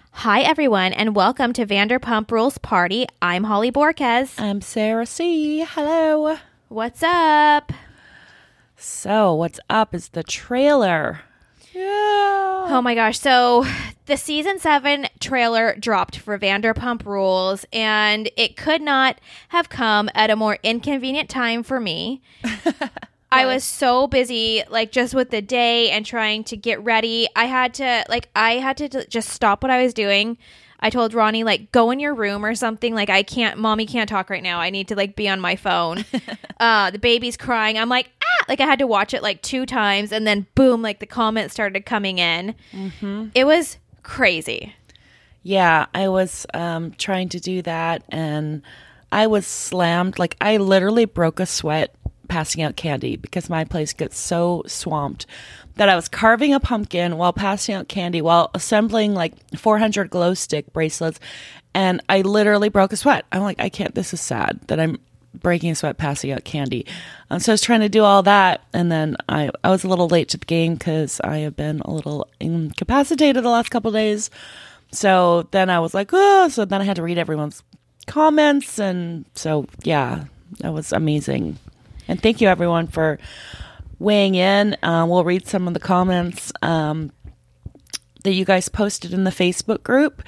Hi, everyone, and welcome to Vanderpump Rules Party. I'm Holly Borges. I'm Sarah C. Hello. What's up? So, what's up is the trailer. Yeah. Oh my gosh. So, the season 7 trailer dropped for Vanderpump Rules, and it could not have come at a more inconvenient time for me. I was so busy, just with the day and trying to get ready. I had to just stop what I was doing. I told Ronnie, go in your room or something. Mommy can't talk right now. I need to, be on my phone. The baby's crying. I'm like, ah! I had to watch it, 2 times. And then, boom, the comments started coming in. Mm-hmm. It was crazy. Yeah, I was trying to do that, and I was slammed. I literally broke a sweat passing out candy because my place gets so swamped that I was carving a pumpkin while passing out candy while assembling 400 glow stick bracelets, and I literally broke a sweat. I'm like, I can't, this is sad that I'm breaking a sweat passing out candy. So I was trying to do all that, and then I was a little late to the game because I have been a little incapacitated the last couple of days. So then I was like, oh, so then I had to read everyone's comments, and so yeah, that was amazing. And thank you, everyone, for weighing in. We'll read some of the comments that you guys posted in the Facebook group.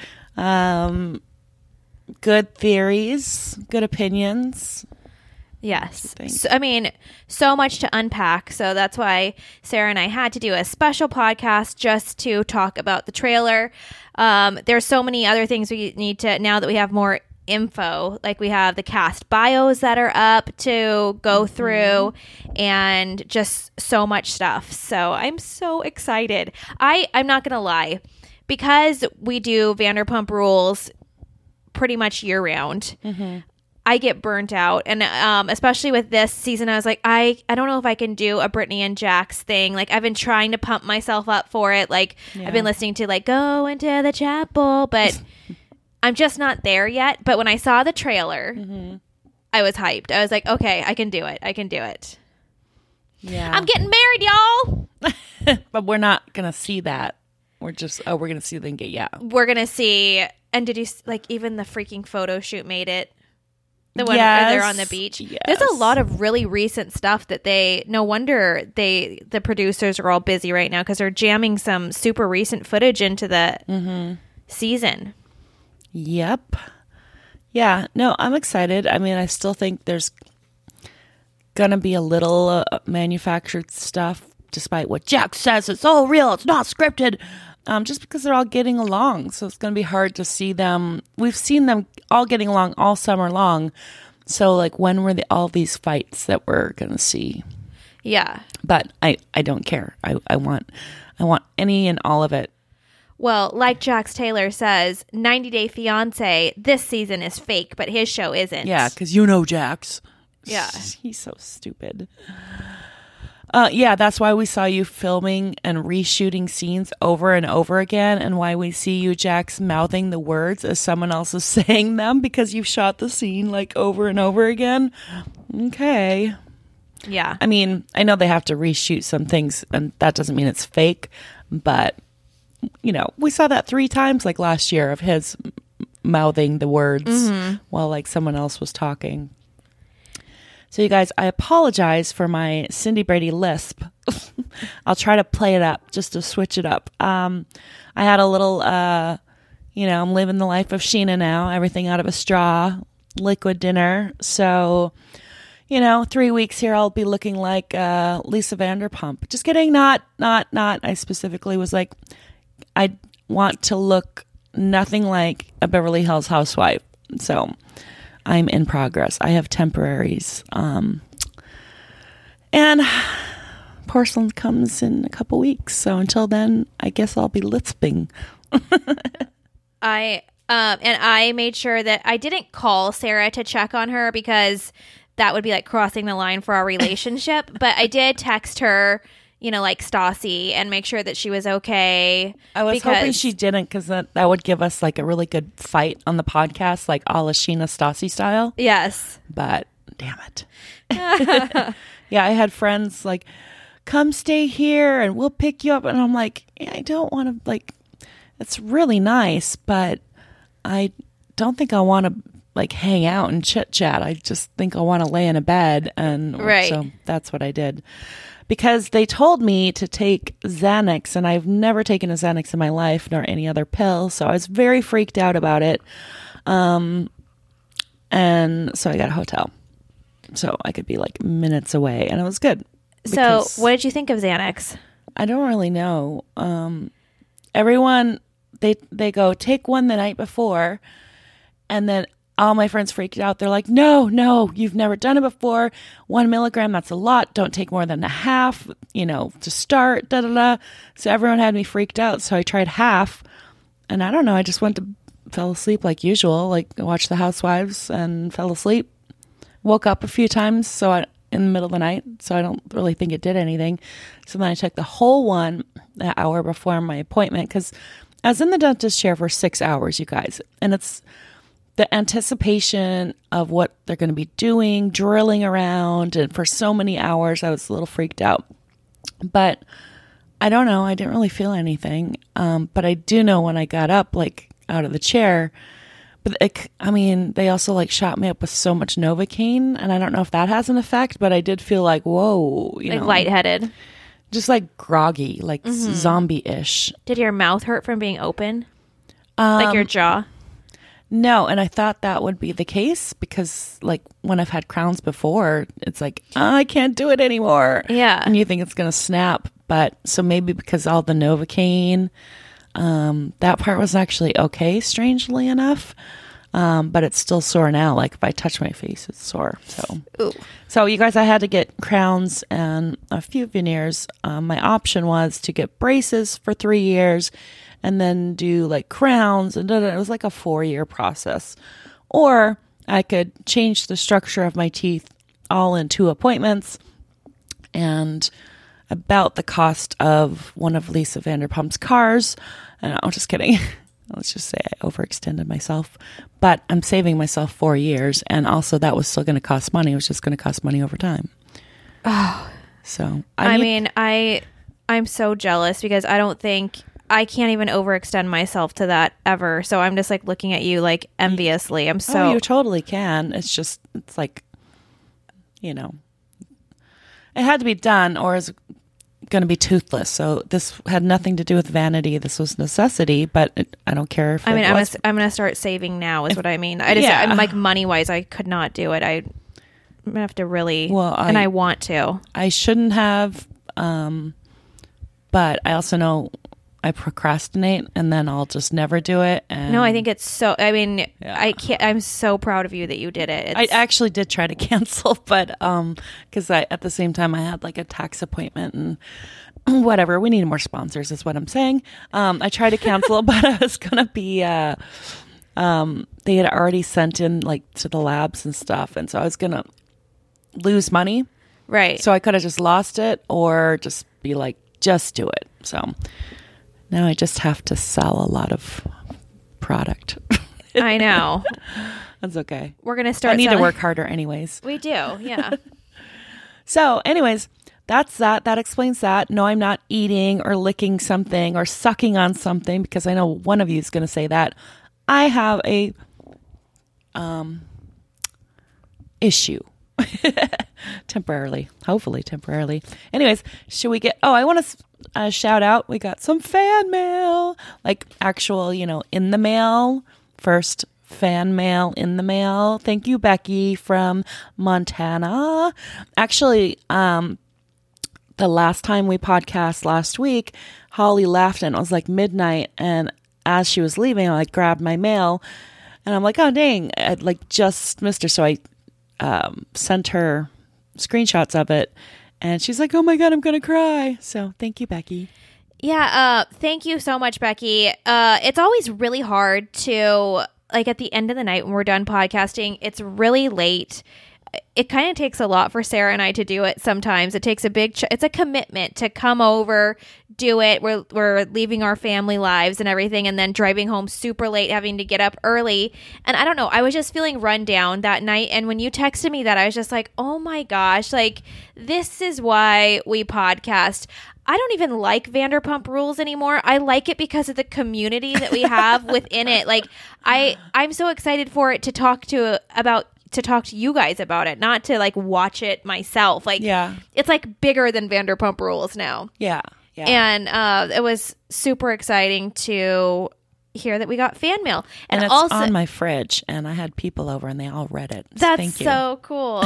Good theories, good opinions. Yes. So much to unpack. So that's why Sarah and I had to do a special podcast just to talk about the trailer. There's so many other things we need to, now that we have more info, we have the cast bios that are up to go through and just so much stuff. So I'm so excited. I'm not gonna lie, because we do Vanderpump Rules pretty much year round. I get burnt out, and especially with this season, I was like, I don't know if I can do a Brittany and Jax thing. I've been trying to pump myself up for it. I've been listening to Go Into the Chapel, but I'm just not there yet. But when I saw the trailer, I was hyped. I was like, okay, I can do it. I can do it. Yeah. I'm getting married, y'all. But we're not going to see that. We're just, we're going to see them get, yeah. We're going to see, and did you, even the freaking photo shoot made it? The one where they're on the beach. Yes. There's a lot of really recent stuff that no wonder the producers are all busy right now because they're jamming some super recent footage into the season. Yep. Yeah. No, I'm excited. I still think there's going to be a little manufactured stuff, despite what Jack says. It's all real. It's not scripted. Just because they're all getting along. So it's going to be hard to see them. We've seen them all getting along all summer long. So when were all these fights that we're going to see? Yeah. But I don't care. I want any and all of it. Well, like Jax Taylor says, 90 Day Fiancé this season is fake, but his show isn't. Yeah, because Jax. Yeah. He's so stupid. Yeah, that's why we saw you filming and reshooting scenes over and over again, and why we see you, Jax, mouthing the words as someone else is saying them, because you've shot the scene over and over again. Okay. Yeah. I know they have to reshoot some things, and that doesn't mean it's fake, but we saw that 3 times last year of his mouthing the words while someone else was talking. So you guys, I apologize for my Cindy Brady lisp. I'll try to play it up just to switch it up. I had a little, I'm living the life of Sheena now, everything out of a straw, liquid dinner. So, 3 weeks here, I'll be looking like Lisa Vanderpump. Just kidding. Not. I specifically was like, I want to look nothing like a Beverly Hills housewife. So I'm in progress. I have temporaries. And porcelain comes in a couple weeks. So until then, I guess I'll be lisping. I made sure that I didn't call Sarah to check on her because that would be crossing the line for our relationship. But I did text her, Stassi, and make sure that she was okay. I was hoping she didn't, because that would give us a really good fight on the podcast, a la Sheena Stassi style. Yes. But damn it. Yeah, I had friends come stay here and we'll pick you up. And I'm like, yeah, I don't want to it's really nice, but I don't think I want to like hang out and chit chat. I just think I want to lay in a bed. And so that's what I did. Because they told me to take Xanax, and I've never taken a Xanax in my life nor any other pill. So I was very freaked out about it. And so I got a hotel. So I could be like minutes away, and it was good. So what did you think of Xanax? I don't really know. Everyone, they go, take one the night before, and then all my friends freaked out. They're like, no, you've never done it before. 1 milligram, that's a lot. Don't take more than a half, to start, So everyone had me freaked out. So I tried half, and I don't know. I just fell asleep like usual, like watched The Housewives and fell asleep. Woke up a few times in the middle of the night, so I don't really think it did anything. So then I took the whole one an hour before my appointment, because I was in the dentist chair for 6 hours, you guys. And it's the anticipation of what they're going to be doing, drilling around. And for so many hours, I was a little freaked out. But I don't know. I didn't really feel anything. But I do know when I got up, like out of the chair, but they also like shot me up with so much Novocaine. And I don't know if that has an effect, but I did feel like, whoa. Like lightheaded. Just like groggy, like zombie-ish. Did your mouth hurt from being open? Like your jaw? No, and I thought that would be the case because, like, when I've had crowns before, it's like, I can't do it anymore. Yeah. And you think it's going to snap. But so maybe because all the Novocaine, that part was actually okay, strangely enough. But it's still sore now. Like, if I touch my face, it's sore. So you guys, I had to get crowns and a few veneers. My option was to get braces for 3 years and then do like crowns, and it was like a 4-year process. Or I could change the structure of my teeth all in 2 appointments, and about the cost of one of Lisa Vanderpump's cars. And I'm just kidding. Let's just say I overextended myself, but I'm saving myself 4 years. And also that was still going to cost money. It was just going to cost money over time. Oh, so I'm so jealous because I can't even overextend myself to that ever. So I'm just like looking at you like enviously. You totally can. It's like, it had to be done or it's going to be toothless. So this had nothing to do with vanity. This was necessity, but I don't care if I'm going to start saving now is what I mean. I'm like money wise, I could not do it. I'm going to have to really, and I want to. I shouldn't have, but I also know I procrastinate and then I'll just never do it. And no, I think it's so, I can't, I'm so proud of you that you did it. I actually did try to cancel, but, cause at the same time I had like a tax appointment and whatever, we need more sponsors is what I'm saying. I tried to cancel, but I was going to be, they had already sent in like to the labs and stuff. And so I was going to lose money. Right. So I could have just lost it or just be like, just do it. So now I just have to sell a lot of product. I know. That's okay. We're going to start. I need to work harder anyways. We do. Yeah. So anyways, that's that. That explains that. No, I'm not eating or licking something or sucking on something because I know one of you is going to say that. I have a issue. Temporarily. Hopefully temporarily. Anyways, should we get... Oh, I want to shout out. We got some fan mail. Like actual, in the mail. First fan mail in the mail. Thank you, Becky from Montana. Actually, the last time we podcast last week, Holly laughed and it was like midnight. And as she was leaving, I grabbed my mail. And I'm like, oh, dang. I'd like just missed her. So I sent her screenshots of it and she's like, oh my God, I'm going to cry. So thank you, Becky. Yeah. Thank you so much, Becky. It's always really hard to like at the end of the night when we're done podcasting, it's really late. It kind of takes a lot for Sarah and I to do it sometimes. It takes it's a commitment to come over, do it. We're leaving our family lives and everything and then driving home super late, having to get up early. And I don't know, I was just feeling run down that night. And when you texted me that, I was just like, oh my gosh, like this is why we podcast. I don't even like Vanderpump Rules anymore. I like it because of the community that we have within it. Like I'm so excited for it to talk to you guys about it, not to like watch it myself. Like, it's like bigger than Vanderpump Rules now. Yeah. Yeah. And it was super exciting to hear that we got fan mail. And it's also on my fridge, and I had people over and they all read it. That's Thank you. so cool.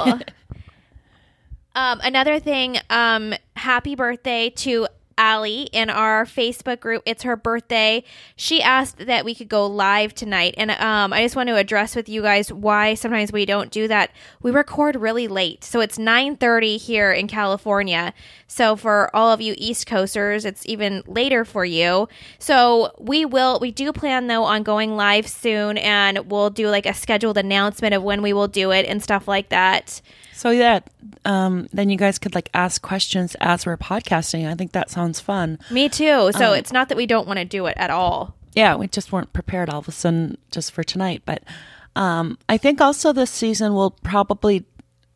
Another thing, happy birthday to Allie in our Facebook group. It's her birthday. She asked that we could go live tonight. And I just want to address with you guys why sometimes we don't do that. We record really late. So it's 9:30 here in California. So for all of you East Coasters, it's even later for you. So we do plan though on going live soon, and we'll do like a scheduled announcement of when we will do it and stuff like that. So then you guys could like ask questions as we're podcasting. I think that sounds fun. Me too. So it's not that we don't want to do it at all. Yeah, we just weren't prepared all of a sudden just for tonight. But I think also this season we'll probably,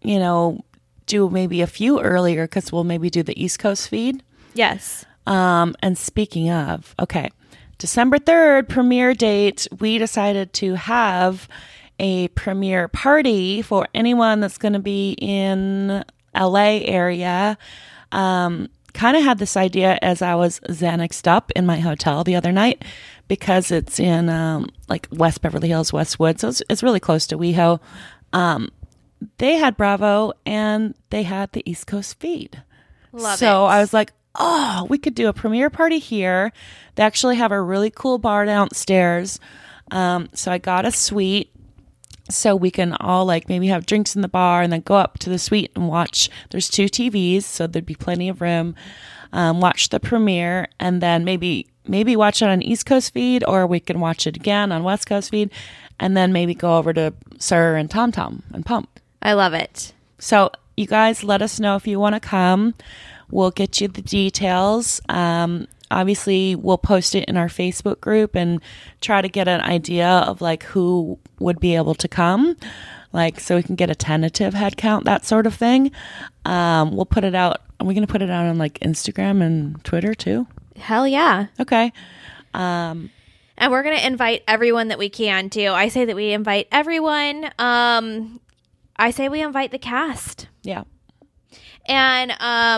do maybe a few earlier because we'll maybe do the East Coast feed. Yes. And speaking of, okay, December 3rd, premiere date, we decided to have a premiere party for anyone that's going to be in LA area. Kind of had this idea as I was Xanaxed up in my hotel the other night because it's in like West Beverly Hills, Westwood. So it's really close to WeHo. They had Bravo and they had the East Coast feed. Love it. So I was like, oh, we could do a premiere party here. They actually have a really cool bar downstairs. So I got a suite. So we can all like maybe have drinks in the bar and then go up to the suite and watch. There's 2 TVs, so there'd be plenty of room. Watch the premiere and then maybe watch it on East Coast feed, or we can watch it again on West Coast feed, and then maybe go over to Sir and Tom Tom and Pump. I love it. So you guys let us know if you want to come. We'll get you the details. Obviously, we'll post it in our Facebook group and try to get an idea of like who would be able to come, like so we can get a tentative head count, that sort of thing. We'll put it out. Are we going to put it out on like Instagram and Twitter too? Hell yeah. Okay. And we're going to invite everyone that we can too. I say that we invite everyone. I say we invite the cast. Yeah. And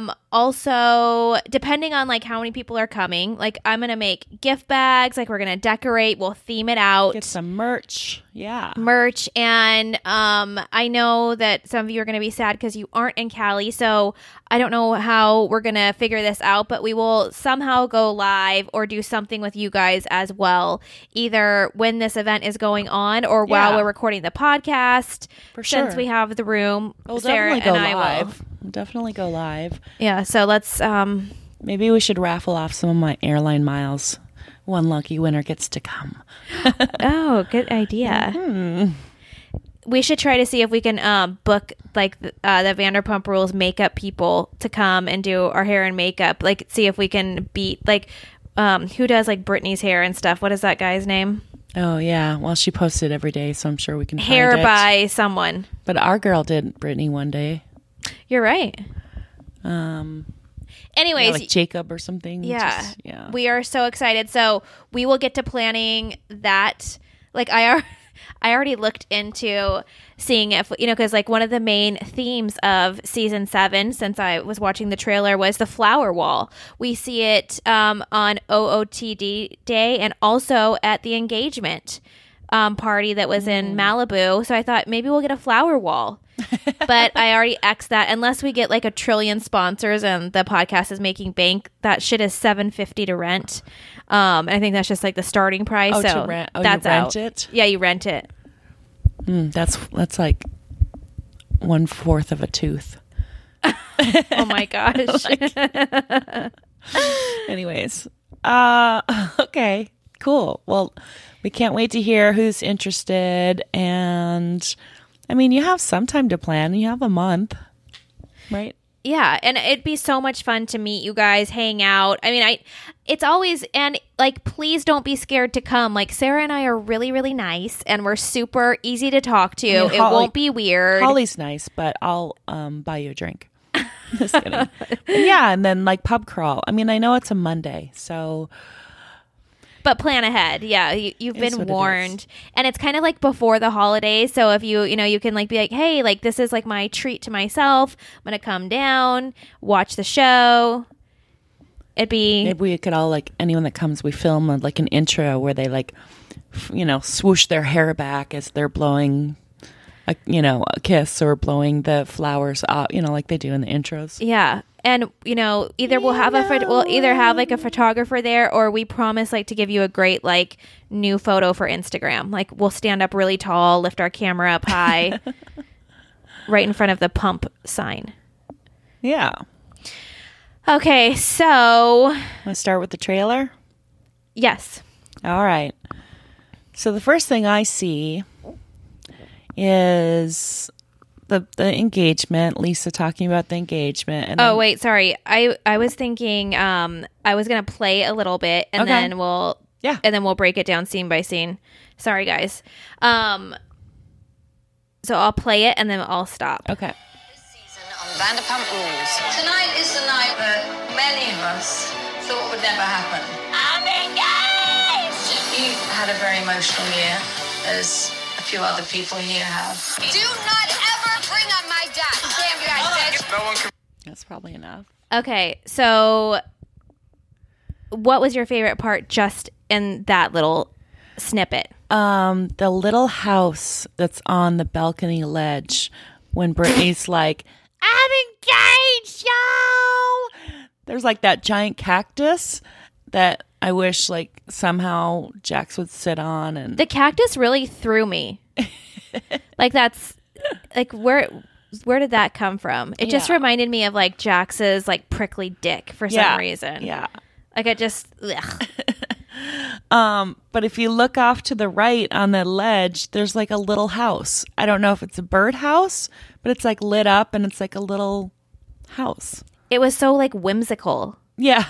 also, depending on like how many people are coming, like I'm going to make gift bags, like we're going to decorate, we'll theme it out. Get some merch. Yeah. Merch. And I know that some of you are going to be sad because you aren't in Cali. So I don't know how we're going to figure this out, but we will somehow go live or do something with you guys as well, either when this event is going on or while we're recording the podcast. For sure. Since we have the room, We'll Sarah definitely and go I live. will. We'll definitely go live. Yeah, so let's maybe we should raffle off some of my airline miles. One lucky winner gets to come. Oh, good idea. Mm-hmm. We should try to see if we can book like the Vanderpump Rules makeup people to come and do our hair and makeup. Like, see if we can beat like who does like Britney's hair and stuff. What is that guy's name? Oh yeah, well she posts it every day, so I'm sure we can hair find it. By someone. But our girl did Britney one day. You're right. Anyways, like Jacob or something. Yeah. Yeah. We are so excited. So we will get to planning that. Like I already looked into seeing if, because like one of the main themes of season 7, since I was watching the trailer, was the flower wall. We see it on OOTD day and also at the engagement party that was in Malibu. So I thought maybe we'll get a flower wall. But I already X'd that. Unless we get like 1 trillion sponsors and the podcast is making bank, that shit is $750 to rent. And I think that's just like the starting price. Oh, so to rent. Oh, that's you rent out. it? Yeah, you rent it. That's like 1/4 of a tooth. Oh my gosh. Anyways, okay, cool. Well, we can't wait to hear who's interested, and I mean, you have some time to plan. You have a month, right? Yeah, and it'd be so much fun to meet you guys, hang out. I mean, it's always, and like, please don't be scared to come. Like, Sarah and I are really, really nice, and we're super easy to talk to. It won't be weird. Holly's nice, but I'll buy you a drink. Just kidding. But yeah, and then like pub crawl. I mean, I know it's a Monday, so. But plan ahead. Yeah, you've been warned. And it's kind of like before the holidays. So if you can like be like, hey, like this is like my treat to myself. I'm going to come down, watch the show. Maybe we could all like anyone that comes, we film like an intro where they like, swoosh their hair back as they're blowing a kiss or blowing the flowers out, like they do in the intros. Yeah. And either we'll either have like a photographer there, or we promise like to give you a great like new photo for Instagram. Like we'll stand up really tall, lift our camera up high, right in front of the pump sign. Yeah. Okay, so let's start with the trailer. Yes. All right. So the first thing I see is the engagement. Lisa talking about the engagement. And wait, sorry. I was thinking I was gonna play a little bit and then we'll break it down scene by scene. Sorry, guys. So I'll play it and then I'll stop. Okay. This season on Vanderpump Rules. Tonight is the night that many of us thought would never happen. I'm engaged! You had a very emotional year, as a few other people here have. Do not ever bring up my dad. Damn you guys, bitch. That's probably enough. Okay, so what was your favorite part just in that little snippet? The little house that's on the balcony ledge when Brittany's like, I'm engaged, y'all. There's like that giant cactus that I wish like somehow Jax would sit on, and the cactus really threw me. Like that's like where did that come from? It just reminded me of like Jax's like prickly dick for some reason. Yeah. Like I just but if you look off to the right on the ledge, there's like a little house. I don't know if it's a bird house, but it's like lit up and it's like a little house. It was so like whimsical. Yeah.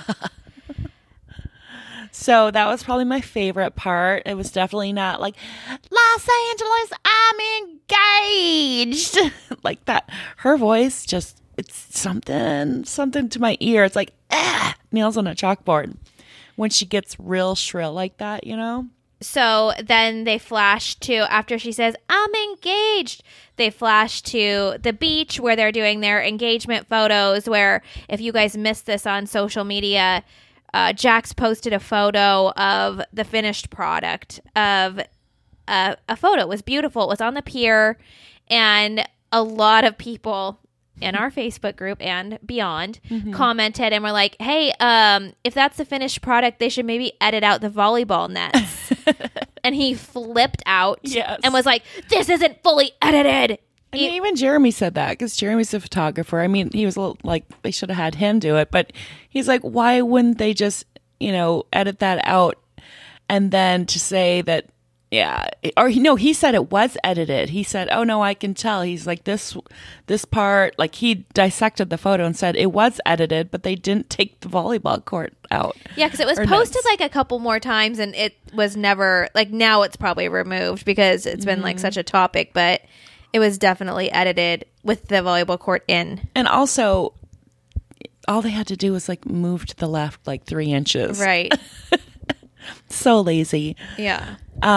So that was probably my favorite part. It was definitely not like, Los Angeles, I'm engaged. Like that. Her voice just, it's something to my ear. It's like, nails on a chalkboard when she gets real shrill like that, So then they flash to, after she says, I'm engaged, they flash to the beach where they're doing their engagement photos, where if you guys missed this on social media, Jax posted a photo of the finished product of a photo. It was beautiful. It was on the pier, and a lot of people in our Facebook group and beyond commented and were like, hey, if that's the finished product, they should maybe edit out the volleyball nets. And he flipped out and was like, this isn't fully edited. And even Jeremy said that, because Jeremy's a photographer. I mean, he was a little like, they should have had him do it, but he's like, why wouldn't they just, edit that out? And then to say that, he said it was edited. He said, oh no, I can tell. He's like, this part, like he dissected the photo and said it was edited, but they didn't take the volleyball court out. Yeah, because it was posted like a couple more times and it was never, like now it's probably removed because it's been like such a topic, but it was definitely edited with the volleyball court in. And also, all they had to do was like move to the left like 3 inches. Right. So lazy. Yeah.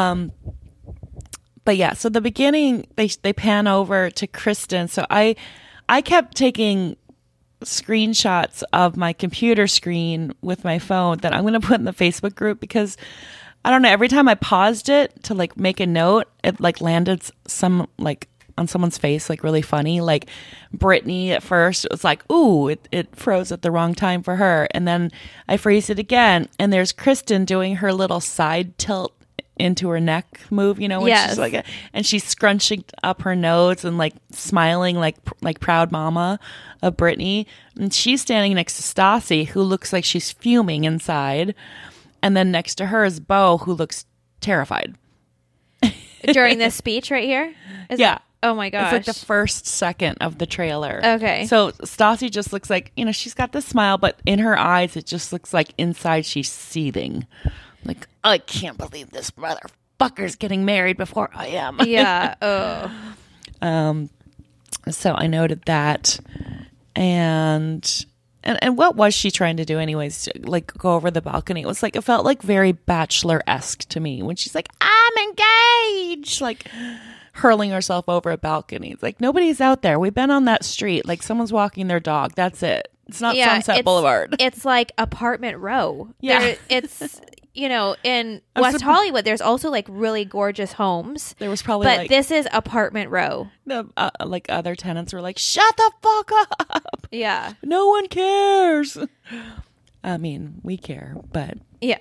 But yeah, so the beginning, they pan over to Kristen. So I kept taking screenshots of my computer screen with my phone that I'm going to put in the Facebook group, because I don't know, every time I paused it to like make a note, it like landed some like on someone's face, like really funny. Like Brittany at first, it was like, ooh, it froze at the wrong time for her. And then I freeze it again. And there's Kristen doing her little side tilt into her neck move, when she's like, and she's scrunching up her nose and like smiling like proud mama of Brittany. And she's standing next to Stassi, who looks like she's fuming inside. And then next to her is Beau, who looks terrified. During this speech right here? Oh my gosh. It's like the first second of the trailer. Okay. So Stassi just looks like, she's got this smile, but in her eyes, it just looks like inside she's seething. Like, I can't believe this motherfucker's getting married before I am. Yeah. Oh. So I noted that. And what was she trying to do anyways? Like go over the balcony. It was like, it felt like very Bachelor-esque to me when she's like, I'm engaged, like hurling herself over a balcony. It's like, nobody's out there. We've been on that street. Like someone's walking their dog. That's it. It's not Sunset Boulevard. It's like apartment row. Yeah. It's, in West Hollywood, there's also like really gorgeous homes. There was probably but this is apartment row. The like other tenants were like, shut the fuck up. Yeah. No one cares. I mean, we care, but. Yeah.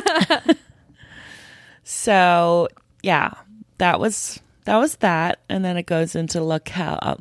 So, yeah, that was that. And then it goes into Lala.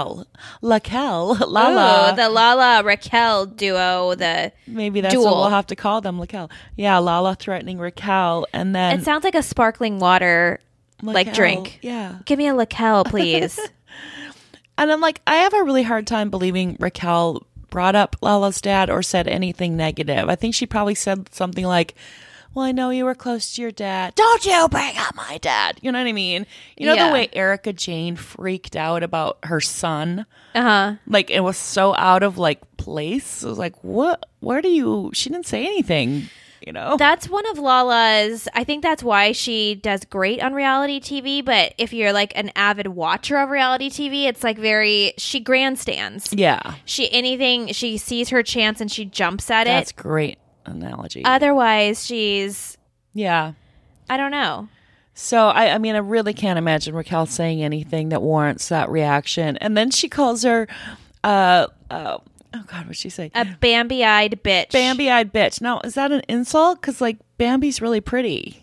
Ooh, the Lala Raquel duo. Maybe that's duel. what we'll have to call them, Raquel. Yeah, Lala threatening Raquel. And then it sounds like a sparkling water like drink. Yeah. Give me a Raquel, please. And I'm like, I have a really hard time believing Raquel brought up Lala's dad or said anything negative. I think she probably said something like, well, I know you were close to your dad. Don't you bring up my dad. You know what I mean? You know the way Erica Jane freaked out about her son? Uh-huh. Like, it was so out of, like, place. It was like, what? Where do you... She didn't say anything, That's one of Lala's... I think that's why she does great on reality TV, but if you're, like, an avid watcher of reality TV, it's, like, she grandstands. Yeah. She sees her chance and she jumps at it. That's great analogy. Otherwise, she's... Yeah. I don't know. So, I mean, I really can't imagine Raquel saying anything that warrants that reaction. And then she calls her, oh God, what'd she say? A Bambi-eyed bitch. Bambi-eyed bitch. Now, is that an insult? Because, like, Bambi's really pretty.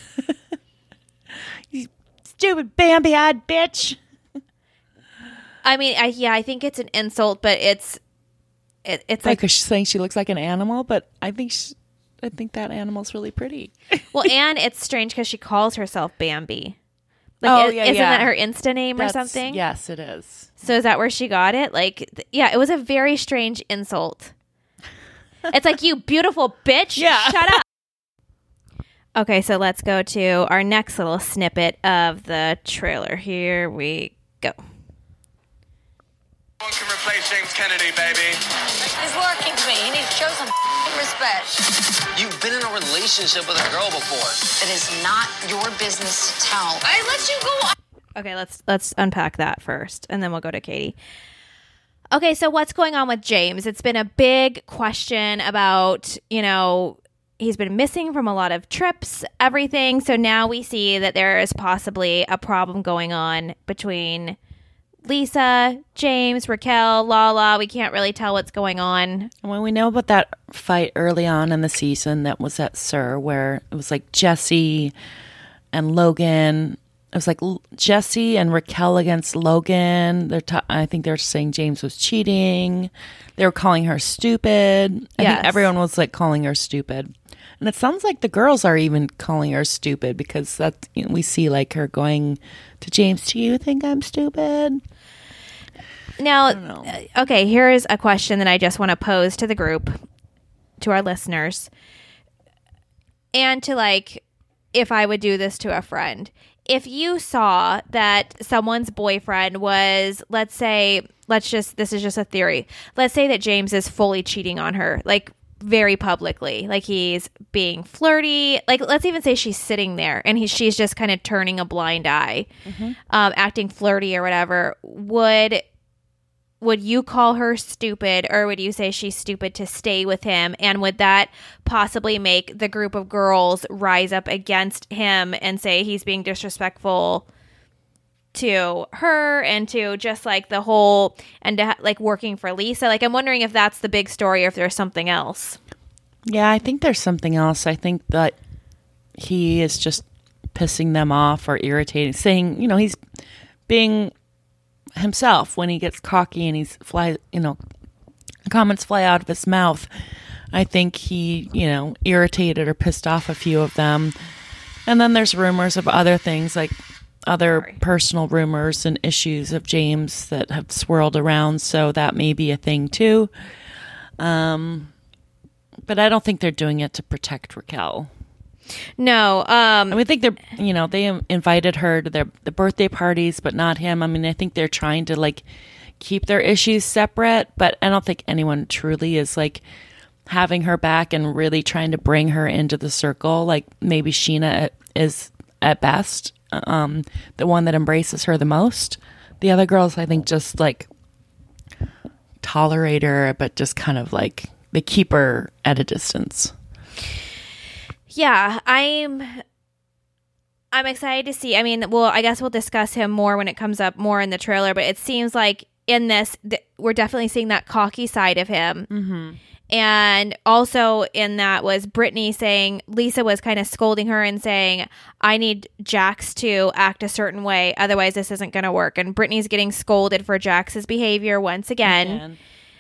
You stupid Bambi-eyed bitch. I mean, I think it's an insult, but it's like... Because she's saying she looks like an animal, but I think that animal's really pretty. Well, and it's strange because she calls herself Bambi. Like, isn't that her Insta name or something? Yes, it is. So is that where she got it? Like, it was a very strange insult. It's like, you beautiful bitch. Yeah. Shut up. Okay, so let's go to our next little snippet of the trailer. Here we go. No one can replace James Kennedy, baby. He's working for me. He needs to show some respect. You've been in a relationship with a girl before. It is not your business to tell. I let you go. Okay, let's unpack that first, and then we'll go to Katie. Okay, so what's going on with James? It's been a big question about, he's been missing from a lot of trips, everything. So now we see that there is possibly a problem going on between Lisa, James, Raquel, Lala. We can't really tell what's going on. Well, we know about that fight early on in the season that was at SUR, where it was like Jesse and Logan. It was like Jesse and Raquel against Logan. I think they're saying James was cheating. They were calling her stupid. I think everyone was like calling her stupid. And it sounds like the girls are even calling her stupid because we see like her going to James, do you think I'm stupid? Now, okay, here is a question that I just want to pose to the group, to our listeners, and to like, if I would do this to a friend. If you saw that someone's boyfriend was, this is just a theory. Let's say that James is fully cheating on her, like very publicly, like he's being flirty. Like, let's even say she's sitting there and she's just kind of turning a blind eye, acting flirty or whatever. Would you call her stupid, or would you say she's stupid to stay with him? And would that possibly make the group of girls rise up against him and say he's being disrespectful to her and to just like the whole, and to like working for Lisa? Like, I'm wondering if that's the big story or if there's something else. Yeah, I think there's something else. I think that he is just pissing them off or irritating, saying, he's being himself when he gets cocky and comments fly out of his mouth. I think he, irritated or pissed off a few of them. And then there's rumors of other things, like other personal rumors and issues of James that have swirled around. So that may be a thing too. But I don't think they're doing it to protect Raquel. No. I think they invited her to the birthday parties, but not him. I mean, I think they're trying to like keep their issues separate, but I don't think anyone truly is like having her back and really trying to bring her into the circle. Like maybe Sheena is at best the one that embraces her the most. The other girls, I think, just like tolerate her, but just kind of like they keep her at a distance. Yeah, I'm excited to see. I mean, well, I guess we'll discuss him more when it comes up more in the trailer, but it seems like in this, we're definitely seeing that cocky side of him. Mm-hmm. And also in that was Brittany saying, Lisa was kind of scolding her and saying, I need Jax to act a certain way, otherwise this isn't going to work. And Brittany's getting scolded for Jax's behavior once again.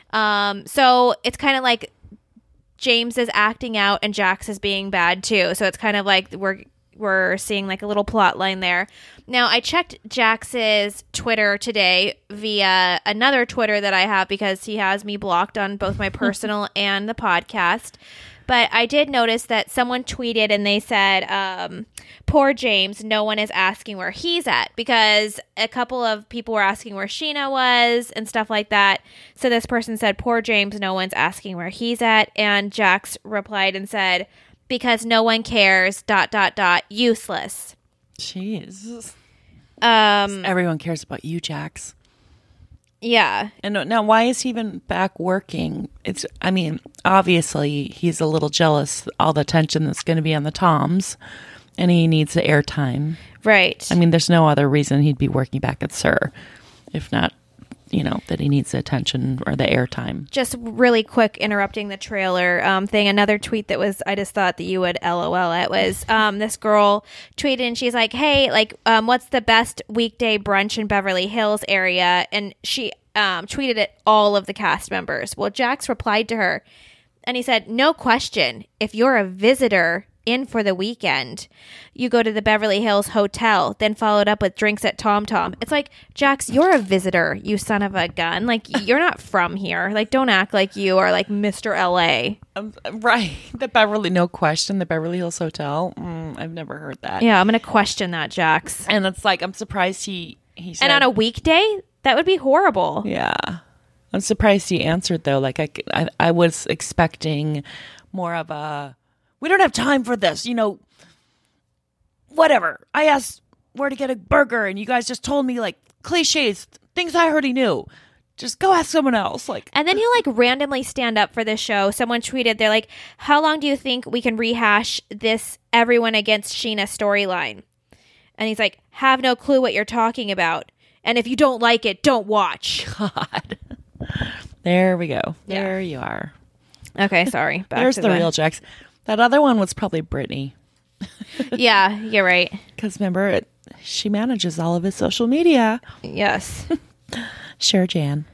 So it's kind of like James is acting out and Jax is being bad too. So it's kind of like we're seeing like a little plot line there. Now, I checked Jax's Twitter today via another Twitter that I have because he has me blocked on both my personal and the podcast. But I did notice that someone tweeted and they said, poor James, no one is asking where he's at, because a couple of people were asking where Sheena was and stuff like that. So this person said, poor James, no one's asking where he's at. And Jax replied and said, because no one cares, ... useless. Jeez. Everyone cares about you, Jax. Yeah. And now why is he even back working? I mean, obviously he's a little jealous all the attention that's going to be on the Toms, and he needs the airtime. Right. I mean, there's no other reason he'd be working back at SUR, if not, that he needs the attention or the airtime. Just really quick, interrupting the trailer thing. Another tweet that was, I just thought that you would LOL at was this girl tweeted and she's like, hey, like, what's the best weekday brunch in Beverly Hills area? And she tweeted at all of the cast members. Well, Jax replied to her and he said, no question. If you're a visitor in for the weekend, you go to the Beverly Hills Hotel, then followed up with drinks at Tom Tom. It's like, Jax, you're a visitor, you son of a gun. Like, you're not from here. Like, don't act like you are like Mr. LA. Right. No question, the Beverly Hills Hotel. I've never heard that. Yeah, I'm going to question that, Jax. And it's like, I'm surprised he said, and on a weekday, that would be horrible. Yeah. I'm surprised he answered, though. Like, I was expecting more of a, we don't have time for this, whatever. I asked where to get a burger and you guys just told me like cliches, things I already knew. Just go ask someone else. Like, and then he'll like randomly stand up for the show. Someone tweeted, they're like, how long do you think we can rehash this everyone against Sheena storyline? And he's like, have no clue what you're talking about. And if you don't like it, don't watch. God. There we go. Yeah. There you are. Okay, sorry. There's the real Jax. That other one was probably Brittany. Yeah, you're right. Because remember, she manages all of his social media. Yes. Sure, Jan.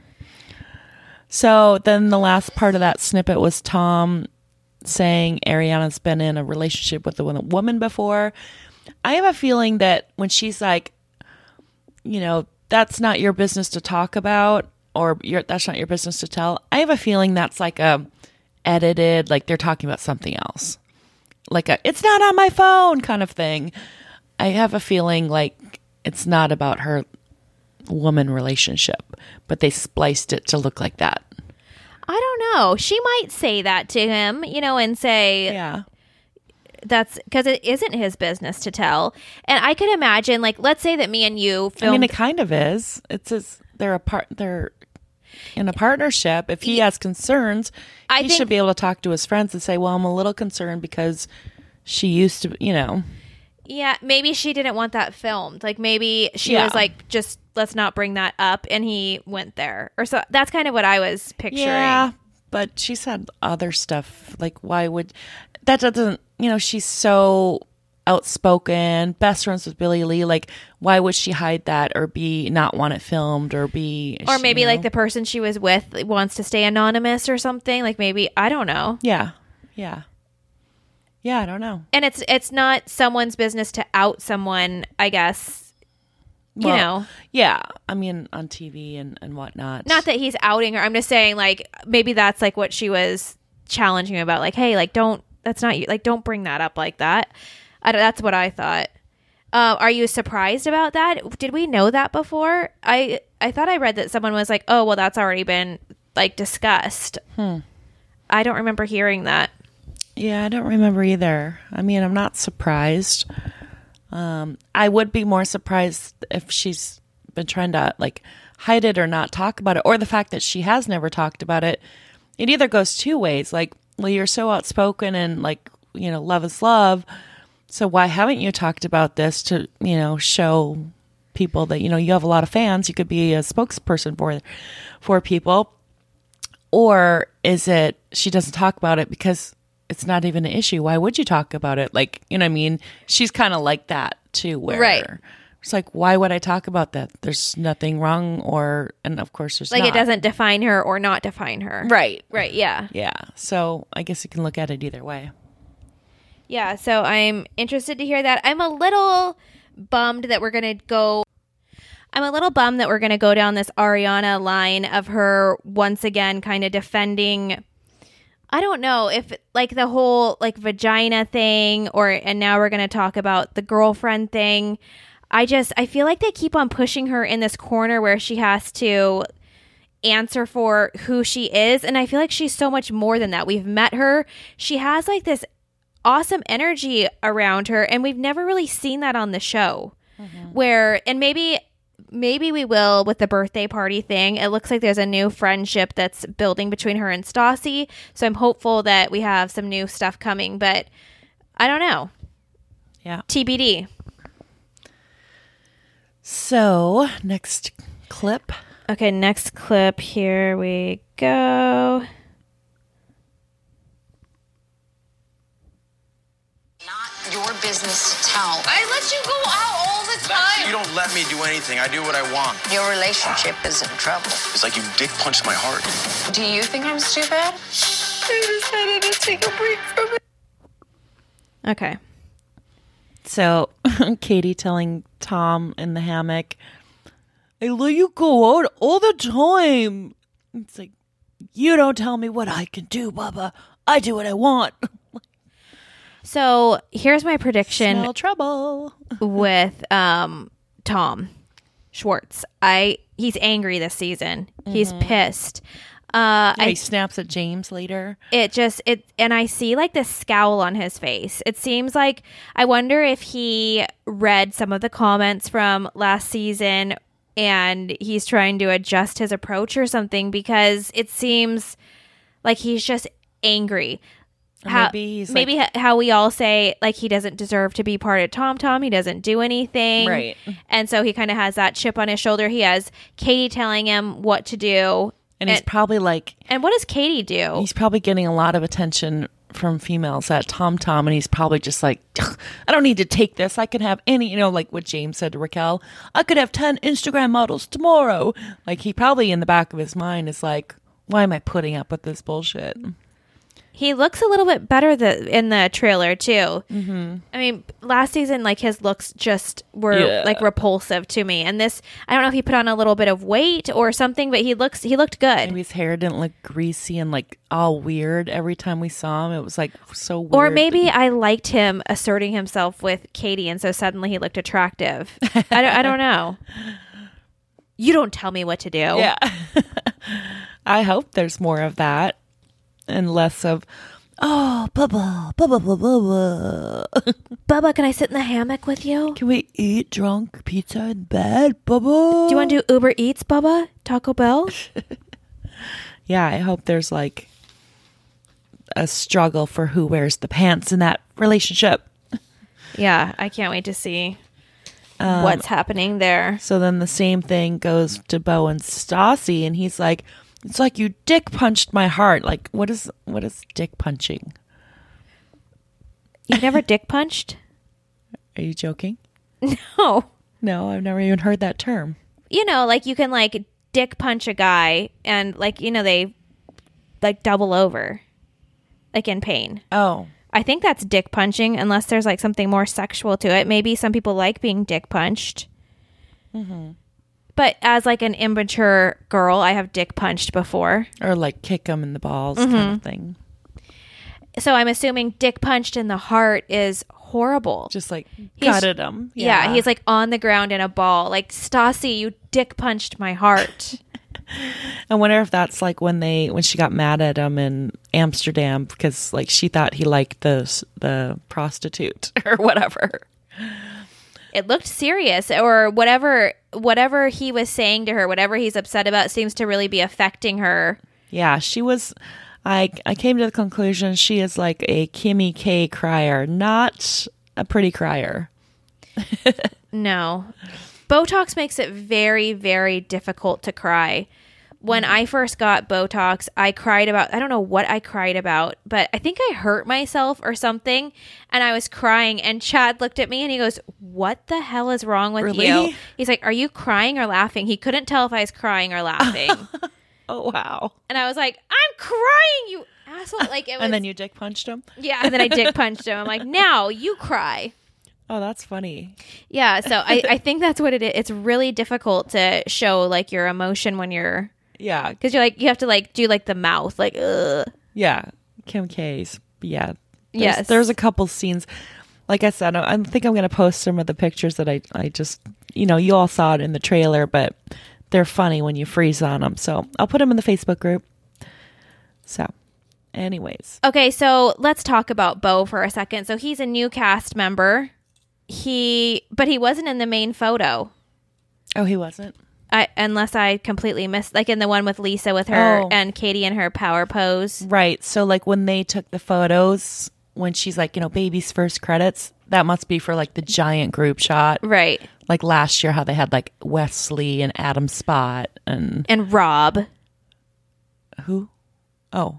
So then the last part of that snippet was Tom saying Ariana's been in a relationship with a woman before. I have a feeling that when she's like, that's not your business to talk about, or that's not your business to tell, I have a feeling that's like a edited, like they're talking about something else, like it's not on my phone kind of thing. I have a feeling like it's not about her woman relationship, but they spliced it to look like that. I don't know. She might say that to him, and say, yeah, that's because it isn't his business to tell. And I could imagine, like, let's say that me and you filmed. I mean, it kind of is. They're in a partnership. If he has concerns, he should be able to talk to his friends and say, well, I'm a little concerned because she used to, Yeah, maybe she didn't want that filmed. Like, maybe she was like, just let's not bring that up. And he went there. Or so that's kind of what I was picturing. Yeah, but she said other stuff. Like, why would that doesn't, she's so outspoken, best friends with Billy Lee. Like, why would she hide that or not want it filmed or maybe like the person she was with wants to stay anonymous or something. Like, maybe, I don't know. Yeah. I don't know. And it's not someone's business to out someone, I guess. Yeah. I mean, on TV and whatnot. Not that he's outing her. I'm just saying, like, maybe that's like what she was challenging about. Like, hey, like, that's not you. Like, don't bring that up like that. That's what I thought. Are you surprised about that? Did we know that before? I thought I read that someone was like, oh, well, that's already been like discussed. I don't remember hearing that. Yeah, I don't remember either. I mean, I'm not surprised. I would be more surprised if she's been trying to like hide it or not talk about it, or the fact that she has never talked about it. It either goes two ways. Like, well, you're so outspoken and like, love is love. So why haven't you talked about this to, show people that, you have a lot of fans, you could be a spokesperson for people? Or is it she doesn't talk about it because it's not even an issue? Why would you talk about it? Like, you know what I mean? She's kind of like that too, where right. It's like, why would I talk about that? There's nothing wrong, and of course there's like not. It doesn't define her or not define her. Right. Right, yeah. Yeah. So I guess you can look at it either way. Yeah, so I'm interested to hear that. I'm a little bummed that we're going to go down this Ariana line of her once again kind of defending, I don't know if like the whole like vagina thing and now we're going to talk about the girlfriend thing. I feel like they keep on pushing her in this corner where she has to answer for who she is. And I feel like she's so much more than that. We've met her. She has like this awesome energy around her. And we've never really seen that on the show and maybe we will with the birthday party thing. It looks like there's a new friendship that's building between her and Stassi. So I'm hopeful that we have some new stuff coming, but I don't know. Yeah. TBD. So, next clip. Okay, next clip. Here we go. Not your business to tell. I let you go out all the time. You don't let me do anything. I do what I want. Your relationship is in trouble. It's like you dick punched my heart. Do you think I'm stupid? I decided to take a break from it. Okay. So, Katie telling Tom in the hammock, I let you go out all the time. It's like, you don't tell me what I can do, Bubba. I do what I want. So, here's my prediction. Smell trouble. With Tom Schwartz. He's angry this season. He's pissed. He snaps at James later. And I see like this scowl on his face. It seems like, I wonder if he read some of the comments from last season and he's trying to adjust his approach or something, because it seems like he's just angry. Maybe how we all say like he doesn't deserve to be part of Tom. He doesn't do anything. Right. And so he kind of has that chip on his shoulder. He has Katie telling him what to do. And he's probably like... And what does Katie do? He's probably getting a lot of attention from females at Tom, and he's probably just like, I don't need to take this. I can have any, like what James said to Raquel, I could have 10 Instagram models tomorrow. Like, he probably in the back of his mind is like, why am I putting up with this bullshit? He looks a little bit better in the trailer too. Mm-hmm. I mean, last season, like his looks just were like repulsive to me. And this, I don't know if he put on a little bit of weight or something, but he looked good. Maybe his hair didn't look greasy and like all weird every time we saw him. It was like so weird. Or maybe I liked him asserting himself with Katie, and so suddenly he looked attractive. I don't know. You don't tell me what to do. Yeah. I hope there's more of that. And less of, Bubba. Bubba, can I sit in the hammock with you? Can we eat drunk pizza in bed, Bubba? Do you want to do Uber Eats, Bubba? Taco Bell? Yeah, I hope there's like a struggle for who wears the pants in that relationship. Yeah, I can't wait to see what's happening there. So then the same thing goes to Bo and Stassi, and he's like, it's like you dick punched my heart. Like, what is dick punching? You've never dick punched? Are you joking? No. No, I've never even heard that term. Like you can like dick punch a guy and like, they like double over like in pain. Oh. I think that's dick punching unless there's like something more sexual to it. Maybe some people like being dick punched. Mm-hmm. But as like an immature girl, I have dick punched before. Or like kick them in the balls kind of thing. So I'm assuming dick punched in the heart is horrible. Just like gutted him. Yeah, he's like on the ground in a ball. Like, Stassi, you dick punched my heart. I wonder if that's like when she got mad at him in Amsterdam because like she thought he liked the prostitute or whatever. It looked serious, or whatever he was saying to her, whatever he's upset about seems to really be affecting her. Yeah, she was. I came to the conclusion she is like a Kimmy K crier, not a pretty crier. No. Botox makes it very, very difficult to cry. When I first got Botox, I cried about, I don't know what I cried about, but I think I hurt myself or something, and I was crying, and Chad looked at me and he goes, "What the hell is wrong with you?" He's like, "Are you crying or laughing?" He couldn't tell if I was crying or laughing. Oh, wow. And I was like, "I'm crying, you asshole." Like, it was, and then you dick punched him? Yeah, and then I dick punched him. I'm like, "Now you cry." Oh, that's funny. Yeah, so I think that's what it is. It's really difficult to show like your emotion when you're... Yeah. Because you're like, you have to like do like the mouth, like, ugh. Yeah. Kim K's. Yeah. Yes. There's a couple scenes. Like I said, I think I'm going to post some of the pictures that I just, you all saw it in the trailer, but they're funny when you freeze on them. So I'll put them in the Facebook group. So anyways. Okay, so let's talk about Beau for a second. So he's a new cast member. But he wasn't in the main photo. Oh, he wasn't? Unless I completely missed, like in the one with Lisa with her and Katie in her power pose. Right. So like when they took the photos, when she's like, baby's first credits, that must be for like the giant group shot. Right. Like last year, how they had like Wesley and Adam Spot and Rob. Who? Oh.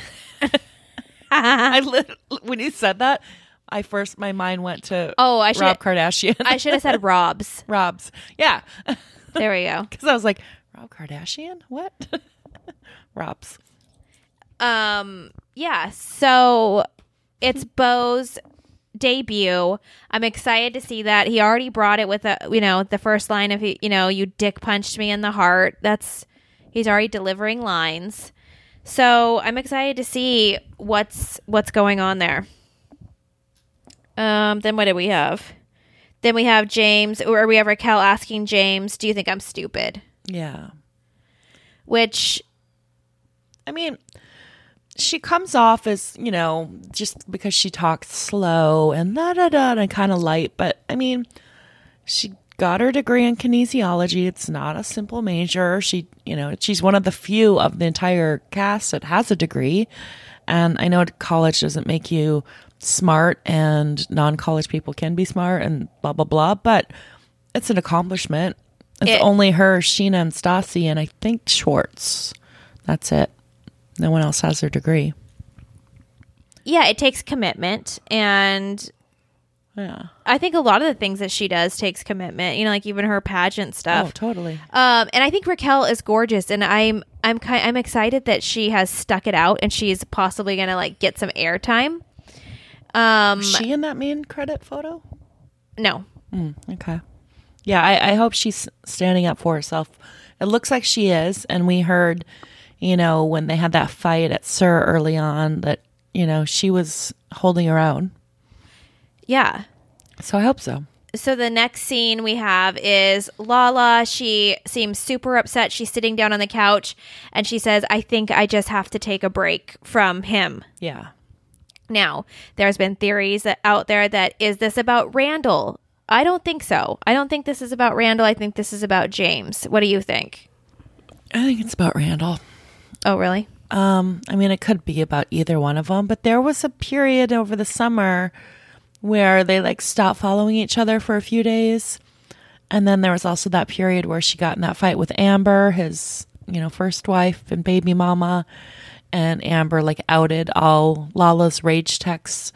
When you said that, my mind went to Rob Kardashian. I should have said Rob's. Rob's. Yeah. There we go. Because I was like, Rob Kardashian? What? Rob's. Yeah. So it's Beau's debut. I'm excited to see that. He already brought it with the first line of you dick punched me in the heart. He's already delivering lines. So I'm excited to see what's going on there. Then what do we have? Then we have James, or we have Raquel asking James, "Do you think I'm stupid?" Yeah. Which, I mean, she comes off as, just because she talks slow and da-da-da and kind of light. But, I mean, she got her degree in kinesiology. It's not a simple major. She's one of the few of the entire cast that has a degree. And I know college doesn't make you smart, and non-college people can be smart and blah, blah, blah. But it's an accomplishment. It's only her, Sheena, and Stassi, and I think Schwartz. That's it. No one else has their degree. Yeah, it takes commitment, and yeah, I think a lot of the things that she does takes commitment. Like even her pageant stuff. Oh, totally. And I think Raquel is gorgeous, and I'm excited that she has stuck it out, and she's possibly gonna like get some airtime. Was she in that main credit photo? No. Okay. Yeah, I hope she's standing up for herself. It looks like she is, and we heard, when they had that fight at SUR early on, that she was holding her own. Yeah. So I hope so. So the next scene we have is Lala. She seems super upset. She's sitting down on the couch, and she says, "I think I just have to take a break from him." Yeah. Now, there's been theories out there that, is this about Randall? I don't think so. I don't think this is about Randall. I think this is about James. What do you think? I think it's about Randall. Oh, really? I mean, it could be about either one of them, but there was a period over the summer where they like stopped following each other for a few days. And then there was also that period where she got in that fight with Amber, his, first wife and baby mama. And Amber like outed all Lala's rage texts.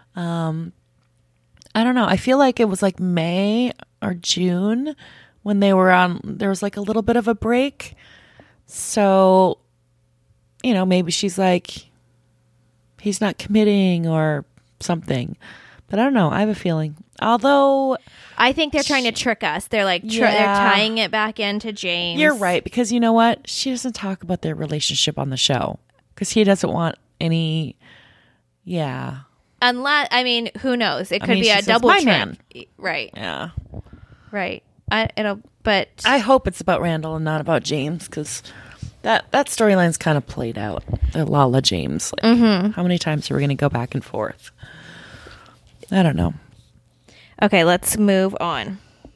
I don't know. I feel like it was like May or June when they were on. There was like a little bit of a break. So, maybe she's like, he's not committing or something. But I don't know. I have a feeling. Although I think they're trying to trick us. They're like, they're tying it back into James. You're right. Because you know what? She doesn't talk about their relationship on the show. Because he doesn't want any. Yeah. Unless, I mean, who knows? It could mean, be she a says, double "My trip. man." Right. Yeah. Right. But I hope it's about Randall and not about James, because that storyline's kind of played out. The Lala James. Like, how many times are we going to go back and forth? I don't know. okay, let's move on.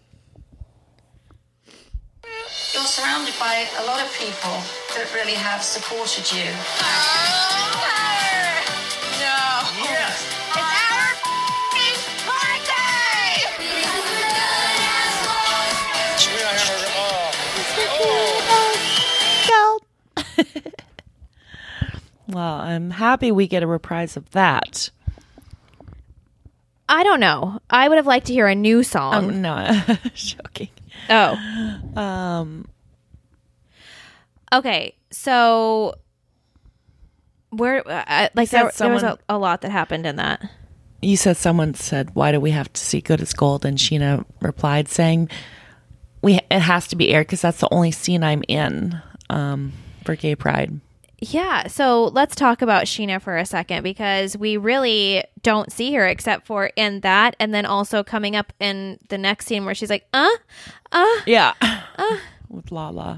You're surrounded by a lot of people that really have supported you. Well, I'm happy we get a reprise of that. I don't know. I would have liked to hear a new song. No, joking. Oh. Okay, so where like there was a lot that happened in that. You said someone said, "Why do we have to see Good as Gold?" And Sheena replied saying, it has to be aired because that's the only scene I'm in for Gay Pride." Yeah, so let's talk about Sheena for a second, because we really don't see her except for in that, and then also coming up in the next scene where she's like, Yeah. With Lala.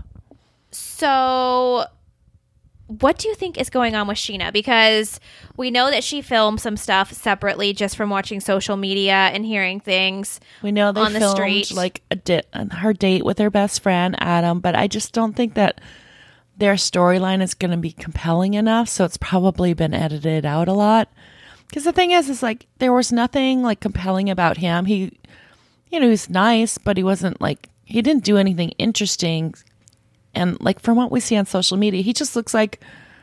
So what do you think is going on with Sheena? Because we know that she filmed some stuff separately just from watching social media and hearing things. We know they on the filmed street. like her date with her best friend Adam, but I just don't think that their storyline is going to be compelling enough. So it's probably been edited out a lot. Because the thing is like there was nothing like compelling about him. He, he's nice, but he wasn't like, he didn't do anything interesting. And like from what we see on social media, he just looks like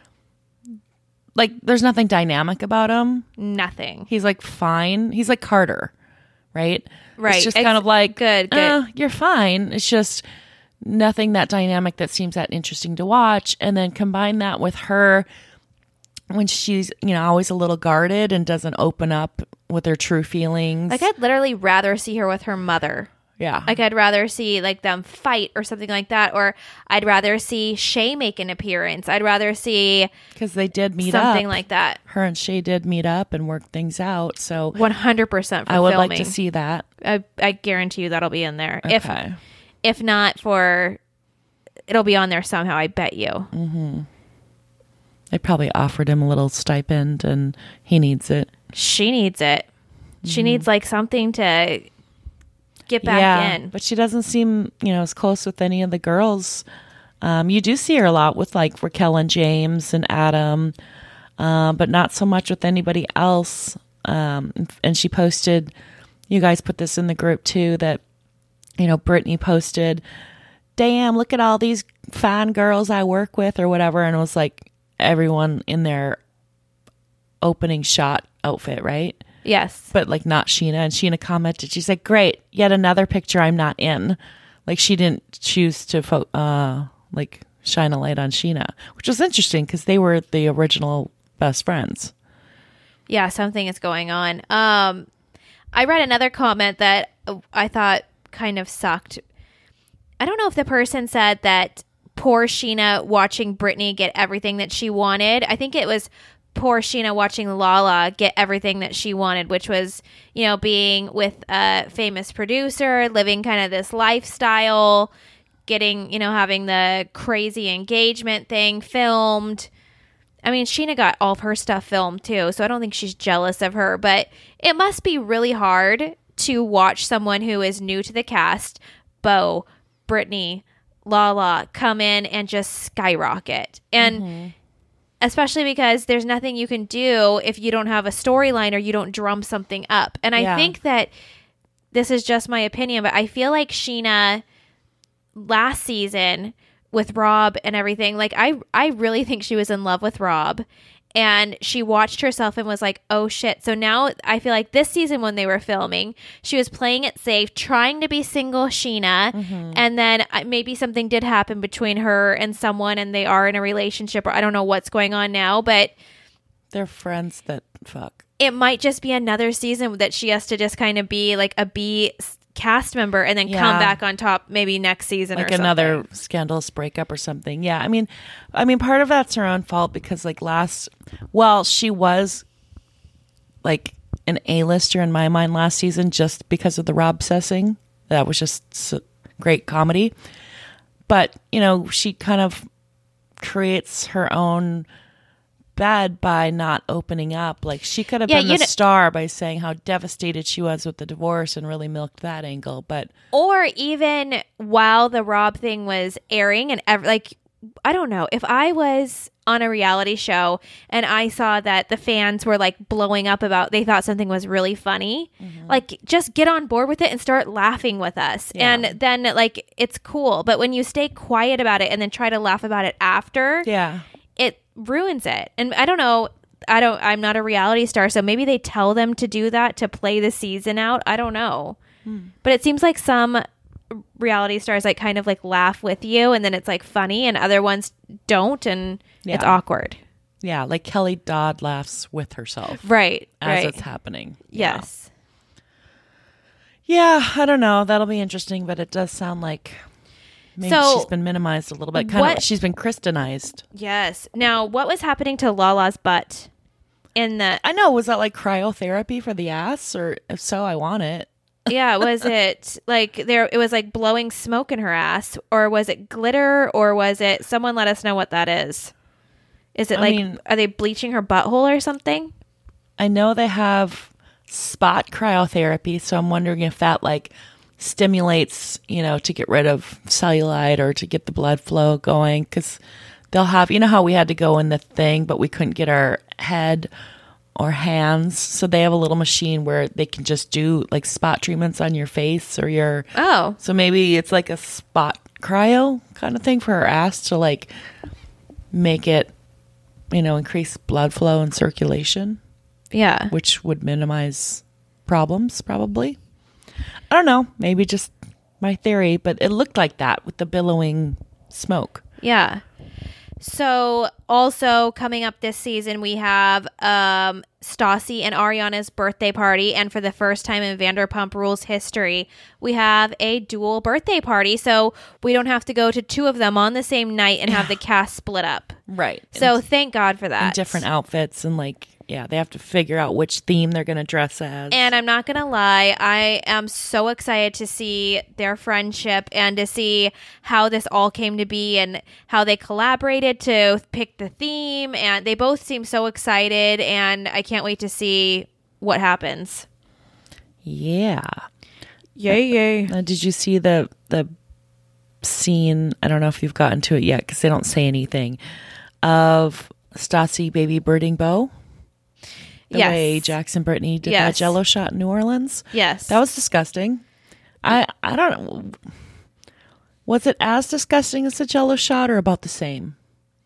there's nothing dynamic about him. Nothing. He's like fine. He's like Carter, right? Right. It's just kind of like, good. You're fine. It's just nothing that dynamic that seems that interesting to watch. And then combine that with her when she's, always a little guarded and doesn't open up with her true feelings. Like I'd literally rather see her with her mother. Yeah. Like I'd rather see like them fight or something like that, or I'd rather see Shay make an appearance. I'd rather see because they did meet something up. like that. Her and Shay did meet up and work things out. So 100% for I would filming. like to see that. I guarantee you that'll be in there. Okay. If not for, it'll be on there somehow. I bet you. Mm-hmm. They probably offered him a little stipend, and he needs it. She needs it. She needs like something to get back in. But she doesn't seem, as close with any of the girls. You do see her a lot with like Raquel and James and Adam, but not so much with anybody else. And she posted, you guys put this in the group too, that, Brittany posted, "Damn, look at all these fine girls I work with," or whatever. And it was like everyone in their opening shot outfit, right? Yes. But like not Sheena. And Sheena commented, she's like, "Great, yet another picture I'm not in." Like she didn't choose to shine a light on Sheena, which was interesting because they were the original best friends. Yeah, something is going on. I read another comment that I thought kind of sucked. I don't know if the person said that poor Sheena watching Brittany get everything that she wanted. I think it was poor Sheena watching Lala get everything that she wanted, which was, being with a famous producer, living kind of this lifestyle, getting, having the crazy engagement thing filmed. I mean, Sheena got all of her stuff filmed too, so I don't think she's jealous of her, but it must be really hard to watch someone who is new to the cast, Beau, Brittany, Lala, come in and just skyrocket. And especially because there's nothing you can do if you don't have a storyline or you don't drum something up. And I think that this is just my opinion, but I feel like Sheena last season with Rob and everything, like I really think she was in love with Rob, and she watched herself and was like, oh shit. So now I feel like this season when they were filming, she was playing it safe, trying to be single Sheena, and then maybe something did happen between her and someone and they are in a relationship, or I don't know what's going on now, but they're friends that fuck. It might just be another season that she has to just kind of be like a B cast member and then come back on top maybe next season, like or another scandalous breakup or something. I mean part of that's her own fault because like she was like an A-lister in my mind last season just because of the Rob Sessing. That was just great comedy. But, she kind of creates her own bad by not opening up. Like, she could have been the star by saying how devastated she was with the divorce and really milked that angle. But or even while the Rob thing was airing and I don't know, if I was on a reality show and I saw that the fans were like blowing up about, they thought something was really funny, like just get on board with it and start laughing with us. Yeah. And then like, it's cool. But when you stay quiet about it and then try to laugh about it after, it ruins it. And I don't know, I'm not a reality star, so maybe they tell them to do that to play the season out. I don't know. But it seems like some reality stars like kind of like laugh with you and then it's like funny, and other ones don't, and it's awkward. Yeah, like Kelly Dodd laughs with herself. Right. As it's happening. Yes. Yeah, I don't know. That'll be interesting, but it does sound like maybe she's been minimized a little bit. She's been Christianized. Yes. Now, what was happening to Lala's butt in the... I know. Was that like cryotherapy for the ass? Or if so, I want it. Yeah. Was it like it was like blowing smoke in her ass, or was it glitter, or was it... Someone let us know what that is. Is it are they bleaching her butthole or something? I know they have spot cryotherapy, so I'm wondering if that like stimulates, to get rid of cellulite or to get the blood flow going, because they'll have, how we had to go in the thing, but we couldn't get our head or hands, so they have a little machine where they can just do like spot treatments on your face or your... Oh. So maybe it's like a spot cryo kind of thing for her ass to like make it, increase blood flow and circulation. Yeah. Which would minimize problems, probably. I don't know. Maybe just my theory, but it looked like that with the billowing smoke. Yeah. So also coming up this season, we have Stassi and Ariana's birthday party. And for the first time in Vanderpump Rules history, we have a dual birthday party. So we don't have to go to two of them on the same night and have the cast split up. Right. So thank God for that. In different outfits and like... Yeah, they have to figure out which theme they're going to dress as. And I'm not going to lie, I am so excited to see their friendship and to see how this all came to be and how they collaborated to pick the theme. And they both seem so excited, and I can't wait to see what happens. Yeah. Yay. Did you see the scene? I don't know if you've gotten to it yet because they don't say anything, of Stassi baby birding Beau. The way Jackson Brittany did that Jello shot in New Orleans. Yes. That was disgusting. I don't know. Was it as disgusting as the Jello shot or about the same?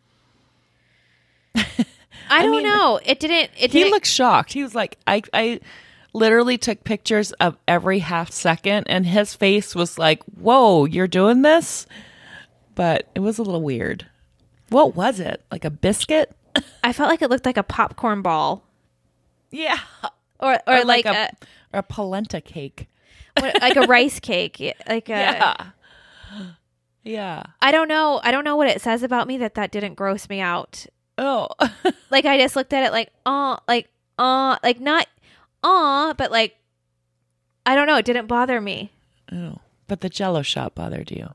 I don't know. It didn't. He looked shocked. He was like, I literally took pictures of every half second, and his face was like, whoa, you're doing this? But it was a little weird. What was it? Like a biscuit? I felt like it looked like a popcorn ball. Yeah. Or like a polenta cake. Like a rice cake. Like a... Yeah. I don't know what it says about me that didn't gross me out. Oh. Like I just looked at it like not but like I don't know, it didn't bother me. Oh. But the Jello shot bothered you.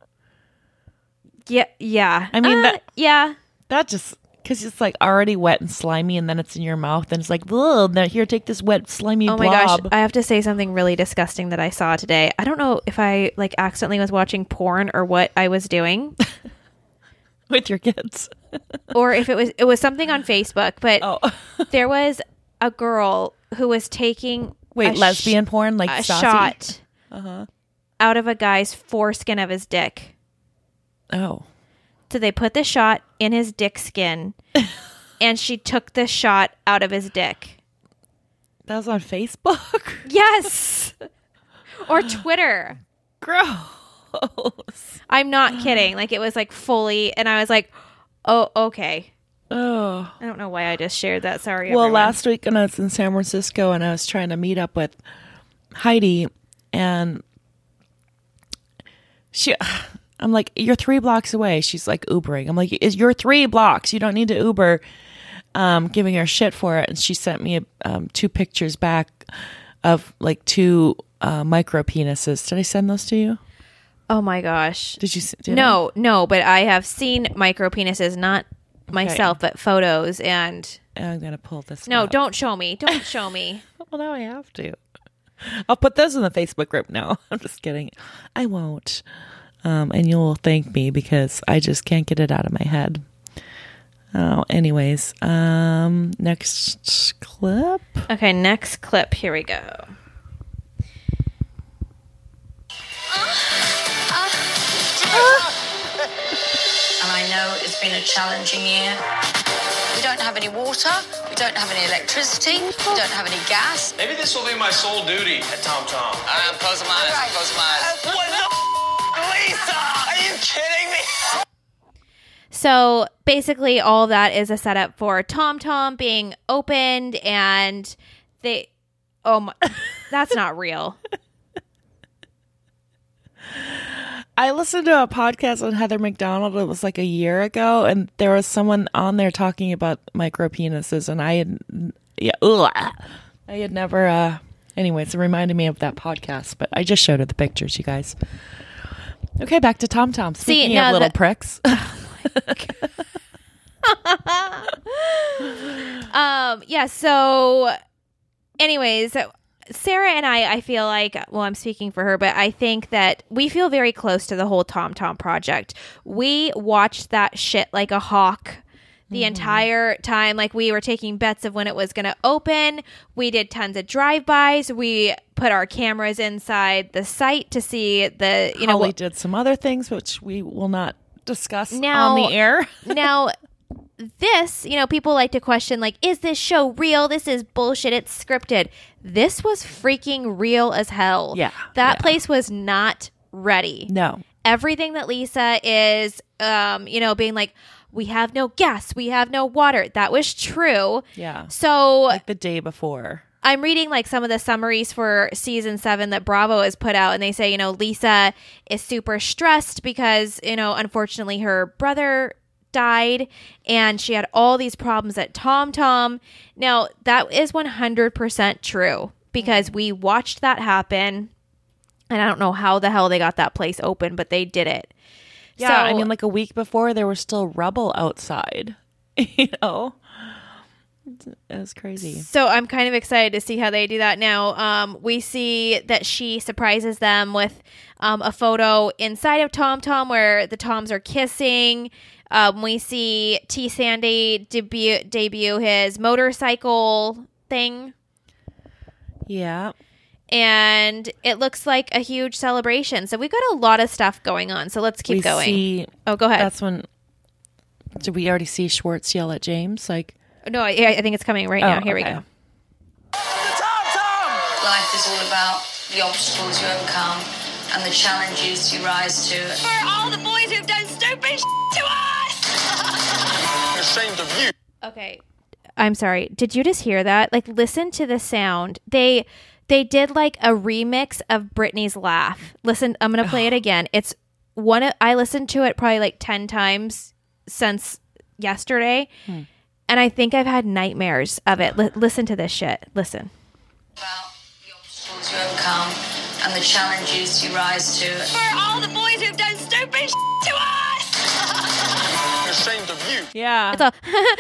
Yeah. I mean that just, because it's like already wet and slimy, and then it's in your mouth, and it's like, ugh, now here, take this wet, slimy blob. Oh my gosh, I have to say something really disgusting that I saw today. I don't know if I like accidentally was watching porn or what I was doing. With your kids. Or if it was something on Facebook, but there was a girl who was taking lesbian porn, like a Stassi? Shot out of a guy's foreskin of his dick. Oh. So they put the shot in his dick skin, and she took the shot out of his dick. That was on Facebook? Yes. Or Twitter. Gross. I'm not kidding. Like, it was like fully, and I was like, oh, okay. Oh. I don't know why I just shared that. Sorry, Well, everyone. last week when I was in San Francisco and I was trying to meet up with Heidi, and I'm like, you're 3 blocks away. She's like, Ubering. I'm like, you're 3 blocks. You don't need to Uber. giving her shit for it, and she sent me 2 pictures back of like 2 micro penises. Did I send those to you? Oh my gosh. Did you? No, but I have seen micro penises, not myself, but photos. And I'm gonna pull this. No, up. don't show me. Don't show me. Well, now I have to. I'll put those in the Facebook group now. I'm just kidding. I won't. And you'll thank me because I just can't get it out of my head. Oh, anyways, next clip. Okay, next clip. Here we go. And I know it's been a challenging year. We don't have any water, we don't have any electricity, we don't have any gas. Maybe this will be my sole duty at Tom Tom. Close my eyes, close my eyes. What the Lisa? Are you kidding me? So basically all that is a setup for Tom Tom being opened, and they, oh my, that's not real. I listened to a podcast on Heather McDonald. It was like a year ago, and there was someone on there talking about micro penises, and I had never. Anyways, it reminded me of that podcast, but I just showed her the pictures, you guys. Okay, back to Tom Tom. Speaking of little pricks. Yeah. So, anyways. Sarah and I feel like, well, I'm speaking for her, but I think that we feel very close to the whole Tom Tom project. We watched that shit like a hawk the entire time. Like, we were taking bets of when it was going to open. We did tons of drive-bys. We put our cameras inside the site to see the, you know. Holly did some other things, which we will not discuss now, on the air. Now, this, you know, people like to question, like, is this show real? This is bullshit. It's scripted. This was freaking real as hell. Yeah. That place was not ready. No. Everything that Lisa is, you know, being like, we have no gas, we have no water. That was true. Yeah. So like the day before. I'm reading like some of the summaries for season 7 that Bravo has put out, and they say, you know, Lisa is super stressed because, you know, unfortunately her brother died and she had all these problems at Tom Tom. Now, that is 100% true because we watched that happen, and I don't know how the hell they got that place open, but they did it. Yeah, so, I mean, like a week before, there was still rubble outside. You know? It was crazy. So I'm kind of excited to see how they do that now. We see that she surprises them with a photo inside of Tom Tom where the Toms are kissing. We see T. Sandy debut his motorcycle thing. Yeah. And it looks like a huge celebration. So we've got a lot of stuff going on. So let's keep going. Oh, go ahead. That's when... Did we already see Schwartz yell at James? Like... No, I think it's coming right now. Here we go. Life is all about the obstacles you overcome and the challenges you rise to. For all the boys who've done stupid to us! I'm ashamed of you. Okay. I'm sorry. Did you just hear that? Like, listen to the sound. They did like a remix of Britney's laugh. Listen, I'm going to play it again. It's I listened to it probably like 10 times since yesterday. And I think I've had nightmares of it. Listen to this shit. Listen. About the obstacles you overcome and the challenges you rise to. For all the boys who've done stupid to us! I'm ashamed of you. Yeah. It's all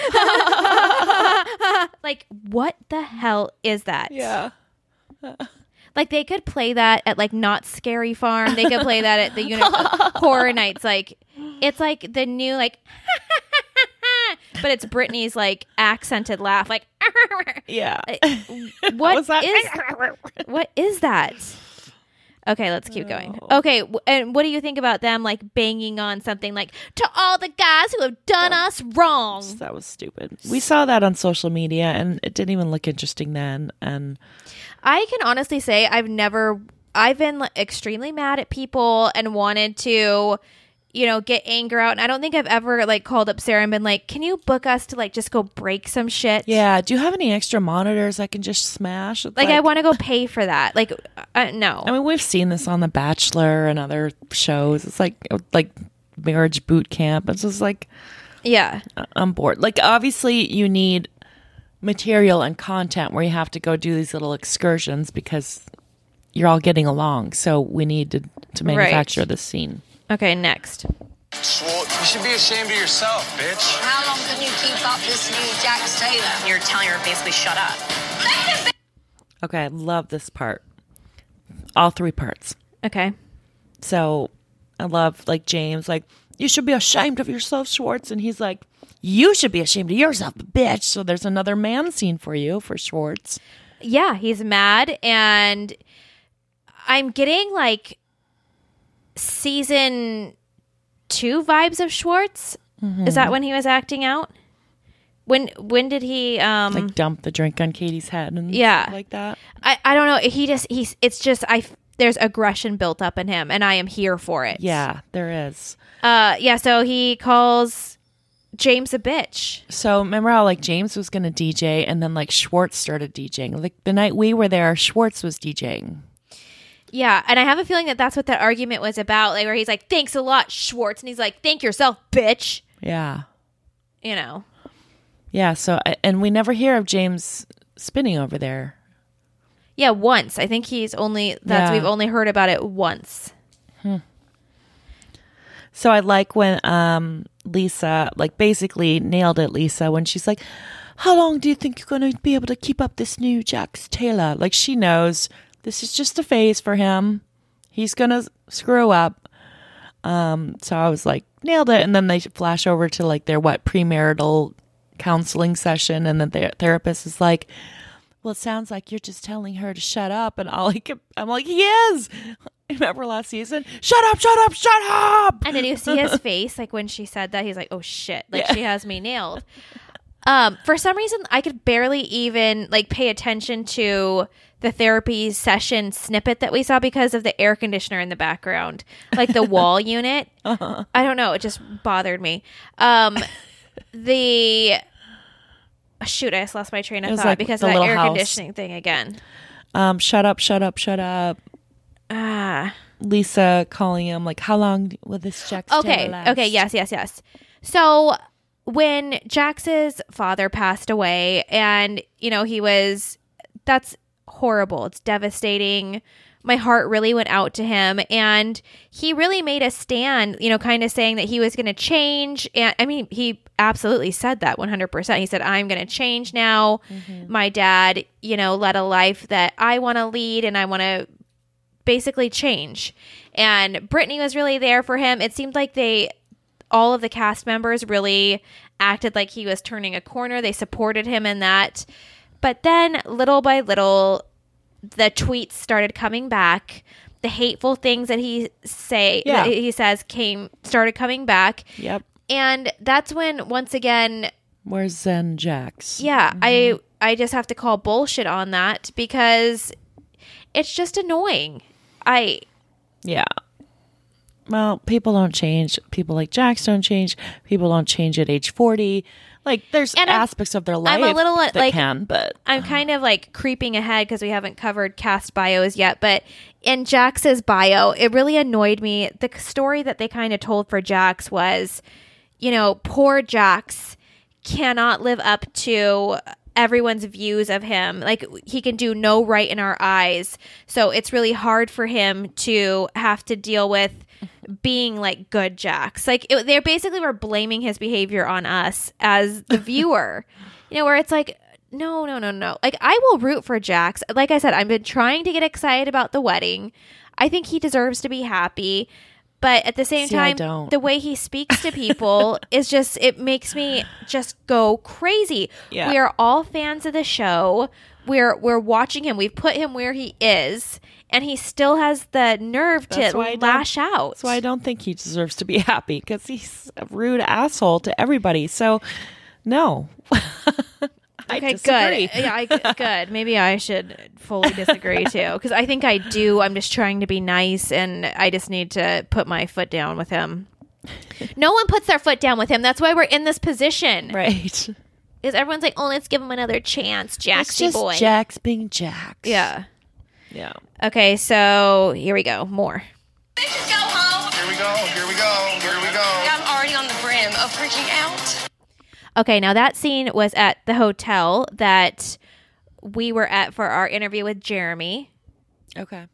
like, what the hell is that? Yeah. Like, they could play that at like Not Scary Farm. They could play that at the Horror Nights. Like, it's like the new like, but it's Britney's like accented laugh. Like, Yeah. what was that? What is that? Okay, let's keep going. Okay, and what do you think about them like banging on something like "to all the guys who have done us wrong"? That was stupid. We saw that on social media, and it didn't even look interesting then. And I can honestly say I've been like, extremely mad at people and wanted to, you know, get anger out. And I don't think I've ever like called up Sarah and been like, can you book us to like just go break some shit? yeah, do you have any extra monitors I can just smash? It's Like, I want to go pay for that. Like, no. I mean, we've seen this on The Bachelor and other shows. It's like marriage boot camp. It's just like, Yeah. I'm bored. Like, obviously, you need material and content where you have to go do these little excursions because you're all getting along. So we need to manufacture this scene. Okay, next. Schwartz, you should be ashamed of yourself, bitch. How long can you keep up this new Jax Taylor? You're telling her basically shut up. Okay, I love this part. All 3 parts. Okay. So I love, like, James, like, you should be ashamed of yourself, Schwartz. And he's like, you should be ashamed of yourself, bitch. So there's another man scene for you, for Schwartz. Yeah, he's mad. And I'm getting, like, season 2 vibes of Schwartz. Mm-hmm. Is that when he was acting out? When did he like dump the drink on Katie's head and stuff like that? I don't know. It's just there's aggression built up in him, and I am here for it. Yeah, there is. So he calls James a bitch. So remember how, like, James was going to DJ and then, like, Schwartz started DJing. Like, the night we were there, Schwartz was DJing. Yeah, and I have a feeling that that's what that argument was about, like, where he's like, thanks a lot, Schwartz, and he's like, thank yourself, bitch. Yeah. You know. Yeah, so, and we never hear of James spinning over there. Yeah, once. I think we've only heard about it once. So I like when Lisa, like, basically nailed it, Lisa, when she's like, how long do you think you're going to be able to keep up this new Jax Taylor? Like, she knows this is just a phase for him. He's going to screw up. So I was like, nailed it. And then they flash over to, like, their premarital counseling session. And then their therapist is like, well, it sounds like you're just telling her to shut up. And I'm like, he is. Remember last season? Shut up, shut up, shut up. And then you see his face, like, when she said that, he's like, oh shit, like, she has me nailed. For some reason, I could barely even, like, pay attention to the therapy session snippet that we saw because of the air conditioner in the background, like the wall unit. I don't know. It just bothered me. Shoot, I just lost my train of thought, like, because of that air conditioning thing again. Shut up, shut up, shut up. Lisa calling him, like, how long will this Jax Taylor last? Okay, yes. So when Jax's father passed away, and, you know, that's horrible. It's devastating. My heart really went out to him, and he really made a stand, you know, kind of saying that he was going to change. And I mean, he absolutely said that 100%. He said, I'm going to change now. Mm-hmm. My dad, you know, led a life that I want to lead, and I want to basically change. And Brittany was really there for him. It seemed like all of the cast members really acted like he was turning a corner. They supported him in that. But then little by little, the tweets started coming back. The hateful things that he says started coming back. Yep. And that's when, once again, where's Zen Jax? Yeah, mm-hmm. I just have to call bullshit on that, because it's just annoying. Yeah. Well, people don't change. People like Jax don't change. People don't change at age 40. Like, there's aspects of their life that can, but I'm kind of, like, creeping ahead because we haven't covered cast bios yet. But in Jax's bio, it really annoyed me. The story that they kind of told for Jax was, you know, poor Jax cannot live up to everyone's views of him. Like, he can do no right in our eyes. So it's really hard for him to have to deal with being, like, good Jax. Like, they basically were blaming his behavior on us as the viewer. You know, where it's like, no. Like, I will root for Jax. Like I said, I've been trying to get excited about the wedding. I think he deserves to be happy. But at the same time, the way he speaks to people is just, it makes me just go crazy. Yeah. We are all fans of the show. We're watching him. We've put him where he is, and he still has the nerve to lash out. That's why I don't think he deserves to be happy, because he's a rude asshole to everybody. So, no. Okay, good. Yeah, good. Maybe I should fully disagree too, because I think I do. I'm just trying to be nice, and I just need to put my foot down with him. No one puts their foot down with him. That's why we're in this position, right? Because everyone's like, "Oh, let's give him another chance, Jaxie boy." Jax being Jax. Yeah. Yeah. Okay, so here we go. More. Let's just go home. Here we go. I'm already on the brim of freaking out. Okay, now that scene was at the hotel that we were at for our interview with Jeremy. Okay.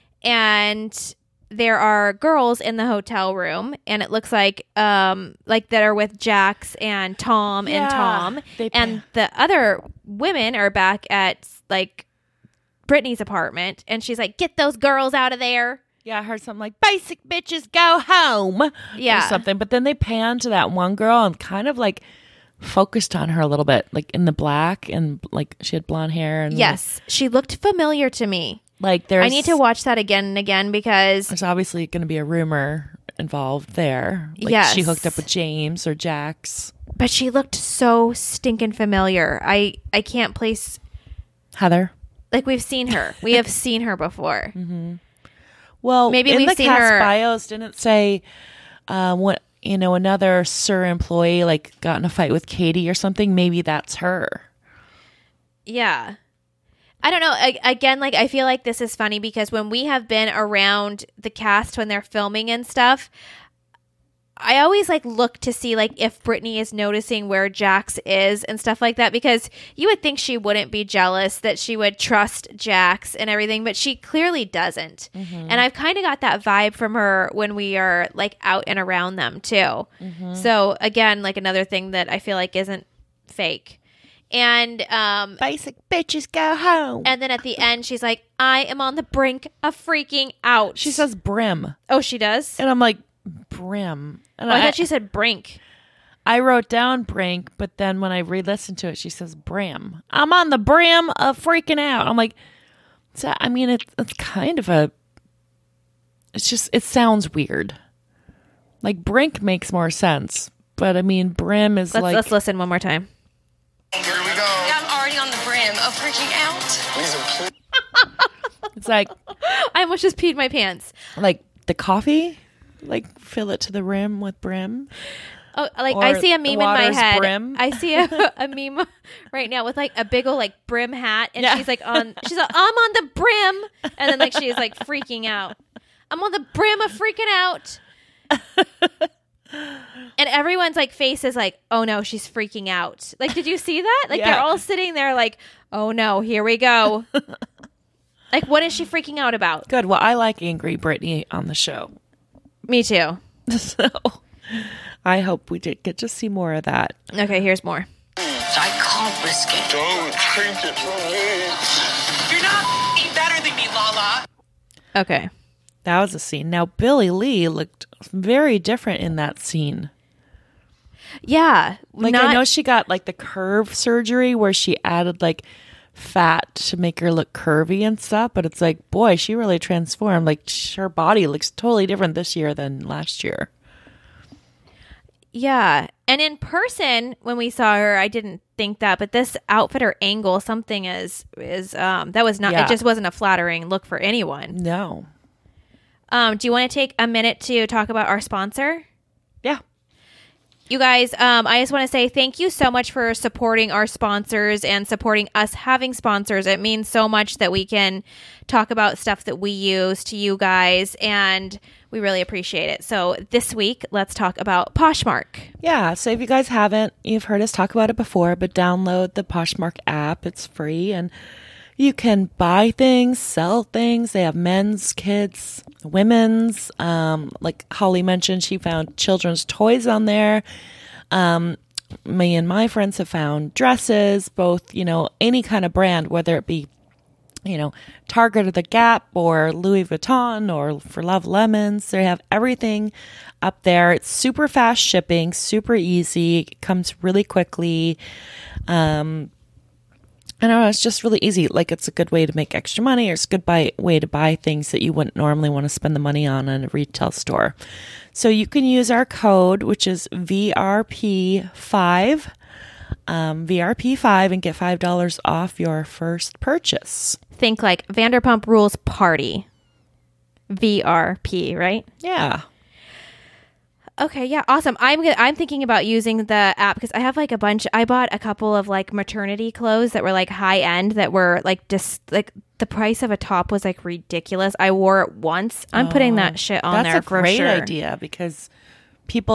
And there are girls in the hotel room, and it looks like that are with Jax and Tom and Tom. And the other women are back at like Brittany's apartment, and she's like, "Get those girls out of there." Yeah, I heard something like "basic bitches go home." Yeah. Or something. But then they panned to that one girl and kind of like focused on her a little bit, like in the black, and like she had blonde hair. And yes, she looked familiar to me. Like I need to watch that again and again because there's obviously going to be a rumor involved there. Like yes. she hooked up with James or Jax. But she looked so stinking familiar. I can't place Heather. Like we've seen her. We have seen her before. Mm-hmm. Well, maybe in we've the seen cast her. bios didn't say what another SUR employee like got in a fight with Katie or something. Maybe that's her. Yeah. I don't know. Again, like I feel like this is funny because when we have been around the cast when they're filming and stuff, I always like look to see like if Brittany is noticing where Jax is and stuff like that, because you would think she wouldn't be jealous, that she would trust Jax and everything, but she clearly doesn't. Mm-hmm. And I've kind of got that vibe from her when we are like out and around them too. Mm-hmm. So again, like another thing that I feel like isn't fake. And basic bitches go home. And then at the end, she's like, "I am on the brink of freaking out." She says brim. Oh, she does? And I'm like, brim. And I thought she said brink. I wrote down brink, but then when I re-listened to it, she says brim. I'm on the brim of freaking out. I'm like, I mean, it's kind of it's just, it sounds weird. Like brink makes more sense, but I mean, brim is Let's listen one more time. Here we go. I'm already on the brim of freaking out. It's like I almost just peed my pants. Like the coffee, like fill it to the rim with brim. Oh, like or I see a meme in my head. Brim. I see a meme right now with like a big old like brim hat, and she's like, "I'm on the brim," and then like she's like freaking out. I'm on the brim of freaking out. And everyone's like face is like, "Oh no, she's freaking out." Like, did you see that? Like they're all sitting there like, "Oh no, here we go." Like, what is she freaking out about? Good. Well, I like angry Brittany on the show. Me too. So I hope we did get to see more of that. Okay, here's more. I can't risk it. Don't take it from me. You're not better than me, Lala. Okay. That was a scene. Now, Billie Lee looked very different in that scene. Yeah. Like, I know she got, like, the curve surgery where she added, like, fat to make her look curvy and stuff. But it's like, boy, she really transformed. Like, her body looks totally different this year than last year. Yeah. And in person, when we saw her, I didn't think that. But this outfit or angle, something is that was not, it just wasn't a flattering look for anyone. No. Do you want to take a minute to talk about our sponsor? Yeah. You guys, I just want to say thank you so much for supporting our sponsors and supporting us having sponsors. It means so much that we can talk about stuff that we use to you guys, and we really appreciate it. So this week, let's talk about Poshmark. Yeah, so if you guys haven't, you've heard us talk about it before, but download the Poshmark app. It's free, and you can buy things, sell things. They have men's, kids, women's. Like Holly mentioned, she found children's toys on there. Me and my friends have found dresses, both, any kind of brand, whether it be, Target or The Gap or Louis Vuitton or For Love Lemons. They have everything up there. It's super fast shipping, super easy. It comes really quickly. I don't know, it's just really easy. Like, it's a good way to make extra money, or it's a good way to buy things that you wouldn't normally want to spend the money on in a retail store. So you can use our code, which is VRP5, VRP5, and get $5 off your first purchase. Think like Vanderpump Rules Party. VRP, right? Yeah. Okay, yeah, awesome. I'm thinking about using the app because I have like a bunch. I bought a couple of like maternity clothes that were like high end, that were like just like the price of a top was like ridiculous. I wore it once. I'm putting that shit on there for sure. That's a great idea because people don't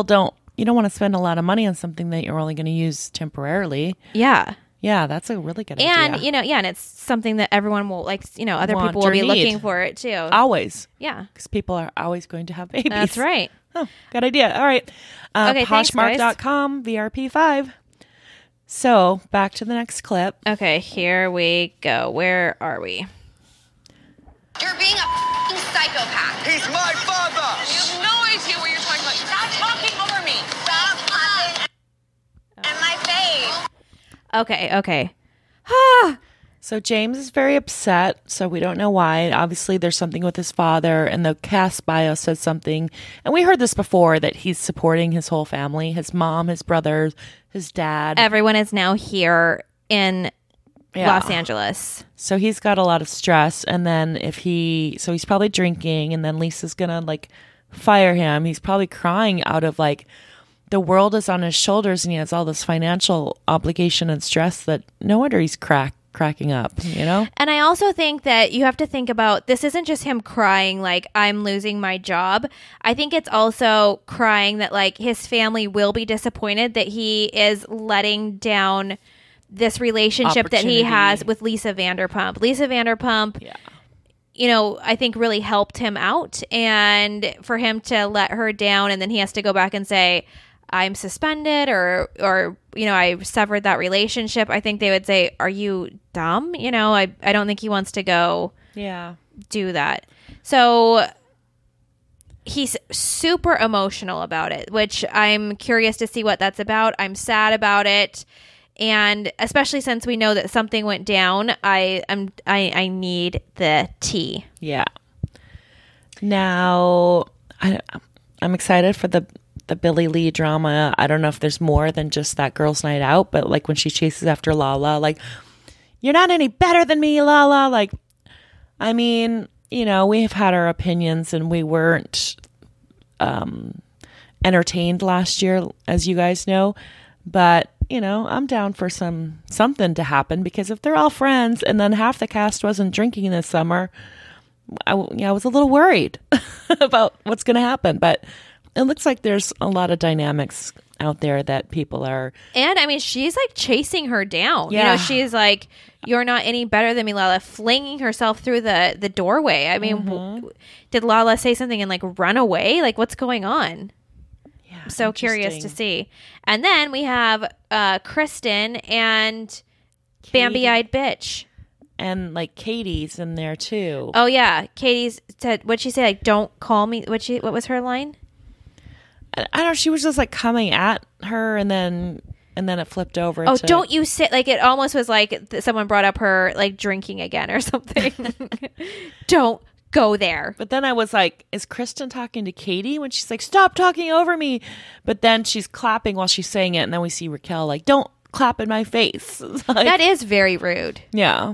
you don't want to spend a lot of money on something that you're only going to use temporarily. Yeah. Yeah, that's a really good idea. And, and it's something that everyone will, like, other Want people will or be need. looking for it too. Always. Yeah. Because people are always going to have babies. That's right. Oh, good idea. All right. Okay, thanks, guys. Poshmark.com, VRP5. So, back to the next clip. Okay, here we go. Where are we? You're being a f***ing psychopath. He's my father! You have no idea what you're talking about. Stop talking over me. Stop laughing in my face. Okay. So James is very upset, so we don't know why. Obviously, there's something with his father, and the cast bio says something. And we heard this before, that he's supporting his whole family, his mom, his brothers, his dad. Everyone is now here in Yeah. Los Angeles. So he's got a lot of stress, and then so he's probably drinking, and then Lisa's gonna like fire him. He's probably crying out of like the world is on his shoulders, and he has all this financial obligation and stress that no wonder he's cracking up, And I also think that you have to think about, this isn't just him crying like, I'm losing my job. I think it's also crying that like his family will be disappointed that he is letting down this relationship that he has with Lisa Vanderpump. Lisa Vanderpump, I think really helped him out, and for him to let her down and then he has to go back and say, I'm suspended or I severed that relationship. I think they would say, are you dumb? I don't think he wants to go do that. So he's super emotional about it, which I'm curious to see what that's about. I'm sad about it. And especially since we know that something went down, I need the tea. Yeah. Now, I'm excited for the Billie Lee drama. I don't know if there's more than just that girls' night out, but like when she chases after Lala, like, you're not any better than me, Lala. Like, I mean, we have had our opinions, and we weren't entertained last year, as you guys know. But, I'm down for something to happen, because if they're all friends and then half the cast wasn't drinking this summer, I was a little worried about what's going to happen. But it looks like there's a lot of dynamics out there that people are. And I mean, she's like chasing her down. Yeah. She's like, you're not any better than me, Lala, flinging herself through the doorway. I mean, did Lala say something and like run away? Like, what's going on? Yeah, I'm so curious to see. And then we have Kristen and Bambi-eyed bitch. And like Katie's in there too. Oh yeah, Katie's said, what'd she say? Like, don't call me. What was her line? I don't know. She was just like coming at her, and then it flipped over. Oh, don't you sit like, it almost was like someone brought up her like drinking again or something. Don't go there. But then I was like, is Kristen talking to Katie when she's like, stop talking over me? But then she's clapping while she's saying it, and then we see Raquel like, don't clap in my face. Like, that is very rude. Yeah.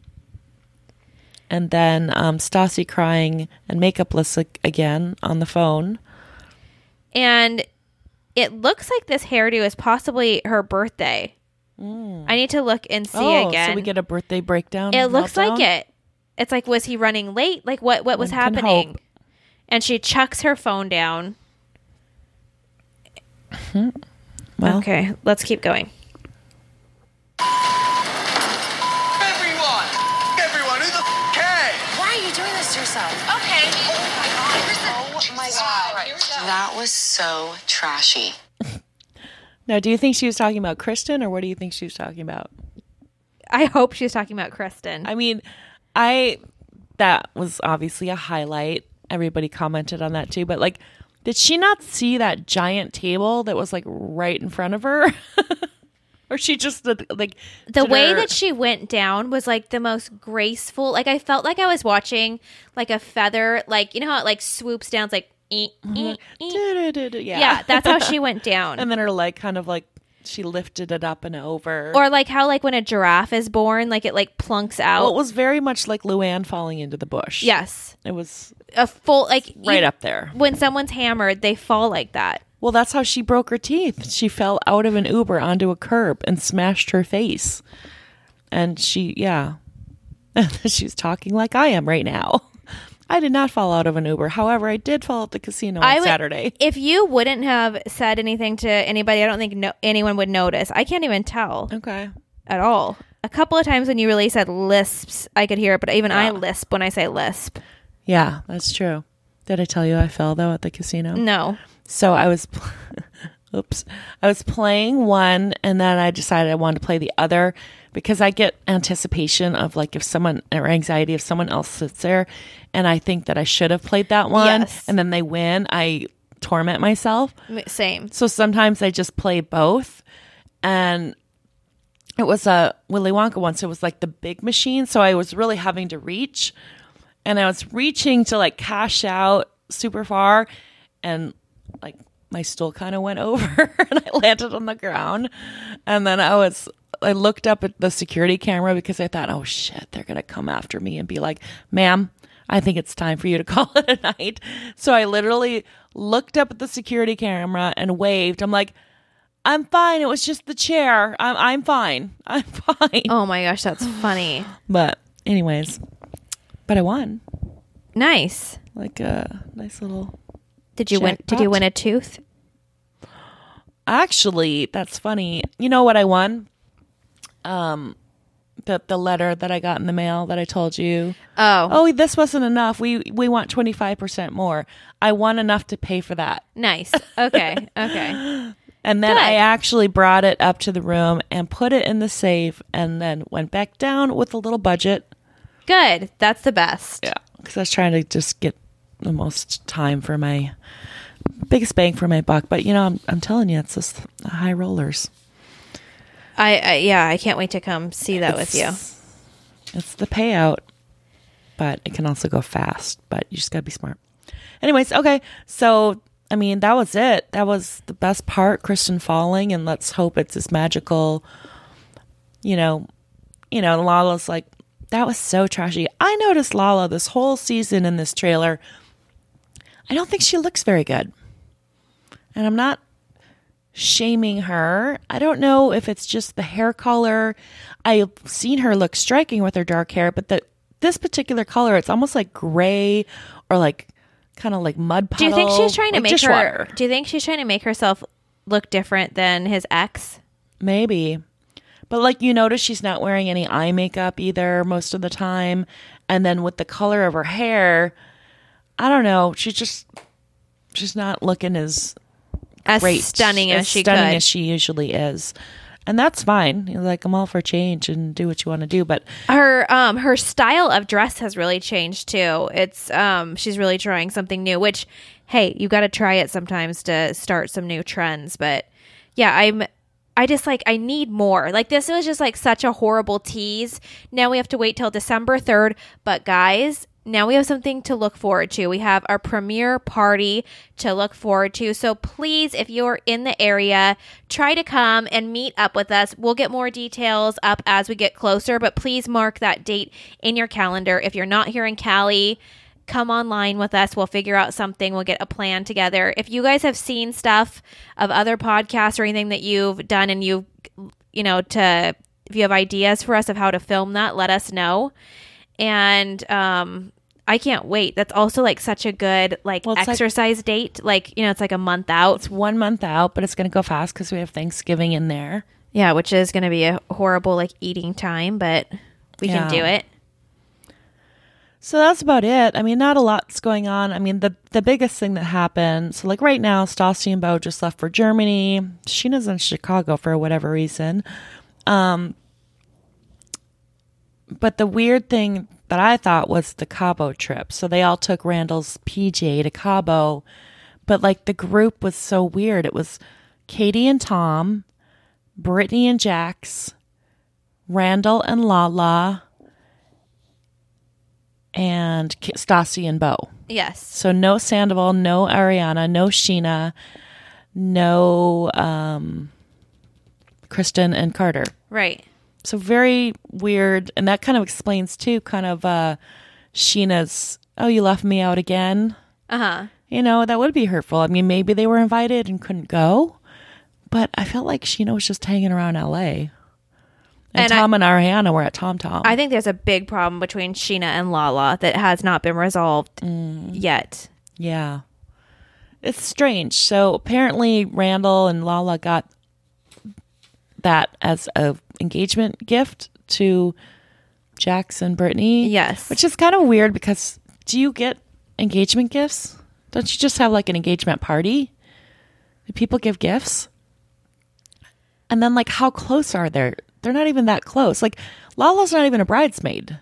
And then Stassi crying and makeupless again on the phone. And it looks like this hairdo is possibly her birthday. I need to look and see again. So we get a birthday breakdown. It looks like it. It's like, was he running late? Like, what was happening? Hope. And she chucks her phone down. Well, okay, let's keep going. Everyone, who the cares? Why are you doing this to yourself? Okay. Oh my god. That was so trashy. Now, do you think she was talking about Kristen, or what do you think she was talking about? I hope she's talking about Kristen. I mean, that was obviously a highlight. Everybody commented on that too, but like, did she not see that giant table that was like right in front of her? Or she just like the way that she went down was like the most graceful. Like, I felt like I was watching like a feather, like, you know how it like swoops down, it's like yeah, that's how she went down. And then her leg kind of like, she lifted it up and over. Or like how like when a giraffe is born, like it like plunks out. Well, it was very much like Luann falling into the bush. Yes. It was a full, like, right up there. When someone's hammered, they fall like that. Well, that's how she broke her teeth. She fell out of an Uber onto a curb and smashed her face. And she's talking like I am right now. I did not fall out of an Uber. However, I did fall at the casino on Saturday. If you wouldn't have said anything to anybody, I don't think anyone would notice. I can't even tell. Okay. At all. A couple of times when you really said lisps, I could hear it, but even I lisp when I say lisp. Yeah, that's true. Did I tell you I fell, though, at the casino? No. So I was... I was playing one, and then I decided I wanted to play the other because I get anticipation of like if someone, or anxiety if someone else sits there and I think that I should have played that one, Yes. and then they win, I torment myself. Same. So sometimes I just play both, and it was a Willy Wonka one, so it was like the big machine, so I was really having to reach, and I was reaching to like cash out super far, and like my stool kind of went over and I landed on the ground. And then I looked up at the security camera because I thought, oh shit, they're going to come after me and be like, ma'am, I think it's time for you to call it a night. So I literally looked up at the security camera and waved. I'm like, I'm fine. It was just the chair. I'm fine. I'm fine. Oh my gosh, that's funny. But anyways, I won. Nice. Like a nice little... Did you win? Did you win a tooth? Actually, that's funny. You know what I won? The letter that I got in the mail that I told you. Oh, this wasn't enough. We want 25% more. I won enough to pay for that. Nice. Okay. Okay. And then Good. I actually brought it up to the room and put it in the safe, and then went back down with a little budget. Good. That's the best. Yeah, because I was trying to just get the most time for my biggest bang for my buck. But I'm telling you, it's just high rollers. I can't wait to come see that with you. It's the payout, but it can also go fast, but you just gotta be smart. Anyways, okay, so I mean, that was it. That was the best part, Kristen falling, and let's hope it's as magical. Lala's like, that was so trashy. I noticed Lala this whole season in this trailer. I don't think she looks very good. And I'm not shaming her. I don't know if it's just the hair color. I've seen her look striking with her dark hair, but this particular color, it's almost like gray or like kind of like mud puddle. Do you think she's trying to make dishwater. Do you think she's trying to make herself look different than his ex? Maybe. But like you notice she's not wearing any eye makeup either most of the time. And then with the color of her hair, I don't know. She's not looking as great, stunning as she could. as she usually is. And that's fine. Like, I'm all for change and do what you want to do. But her style of dress has really changed too. It's she's really trying something new, which, hey, you got to try it sometimes to start some new trends. But yeah, I need more. Like, this was just like such a horrible tease. Now we have to wait till December 3rd. But guys, now we have something to look forward to. We have our premiere party to look forward to. So please, if you're in the area, try to come and meet up with us. We'll get more details up as we get closer, but please mark that date in your calendar. If you're not here in Cali, come online with us. We'll figure out something. We'll get a plan together. If you guys have seen stuff of other podcasts or anything that you've done and if you have ideas for us of how to film that, let us know. And I can't wait. That's also like such a good exercise date. Like, it's like a month out. It's 1 month out, but it's going to go fast because we have Thanksgiving in there. Yeah, which is going to be a horrible eating time, but we can do it. So that's about it. I mean, not a lot's going on. I mean, the biggest thing that happened, so like right now, Stassi and Bo just left for Germany. Sheena's in Chicago for whatever reason. But the weird thing that I thought was the Cabo trip. So they all took Randall's PJ to Cabo, but like the group was so weird. It was Katie and Tom, Brittany and Jax, Randall and Lala, and Stassi and Bo. Yes. So no Sandoval, no Ariana, no Sheena, no Kristen and Carter. Right. So very weird. And that kind of explains too kind of Sheena's, oh, you left me out again. Uh-huh. That would be hurtful. I mean, maybe they were invited and couldn't go, but I felt like Sheena was just hanging around LA. And Tom and Ariana were at Tom Tom. I think there's a big problem between Sheena and Lala that has not been resolved yet. Yeah. It's strange. So apparently Randall and Lala got that as a engagement gift to Jax and Brittany. Yes. Which is kind of weird because do you get engagement gifts? Don't you just have like an engagement party? Do people give gifts? And then like how close are they? They're not even that close. Like Lala's not even a bridesmaid.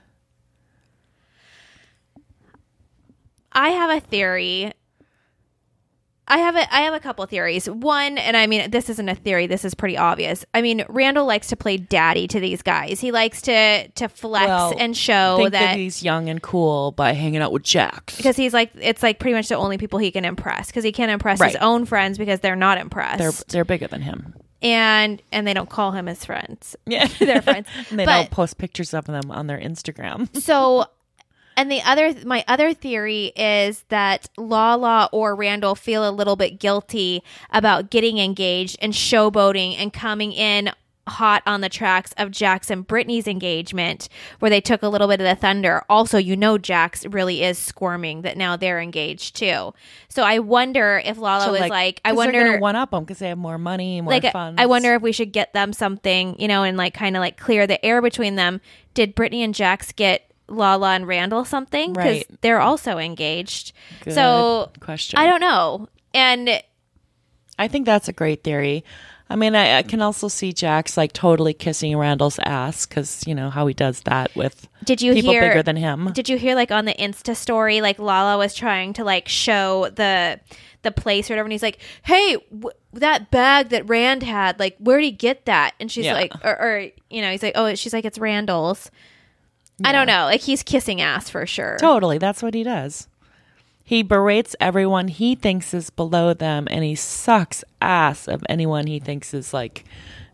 I have a theory. I have a couple theories. One, and I mean, this isn't a theory. This is pretty obvious. I mean, Randall likes to play daddy to these guys. He likes to flex and show that he's young and cool by hanging out with Jax. Because he's like, it's like pretty much the only people he can impress. Because he can't impress his own friends because they're not impressed. They're bigger than him. And they don't call him his friends. Yeah, they're friends. And they don't post pictures of them on their Instagram. So. And my other theory is that Lala or Randall feel a little bit guilty about getting engaged and showboating and coming in hot on the tracks of Jax and Brittany's engagement, where they took a little bit of the thunder. Also, Jax really is squirming that now they're engaged too. So I wonder if Lala was like, I wonder they're gonna one up them because they have more money, more funds. I wonder if we should get them something, and like kind of like clear the air between them. Did Brittany and Jax get Lala and Randall something? Because they're also engaged. Good so question. I don't know. And I think that's a great theory. I mean, I can also see Jax like totally kissing Randall's ass because how he does that with people bigger than him. Did you hear like on the Insta story, like Lala was trying to like show the place or whatever, and he's like, hey, that bag that Rand had, like, where'd he get that? And she's like, or he's like, oh, she's like, it's Randall's. Yeah. I don't know. Like, he's kissing ass for sure. Totally. That's what he does. He berates everyone he thinks is below them, and he sucks ass of anyone he thinks is like,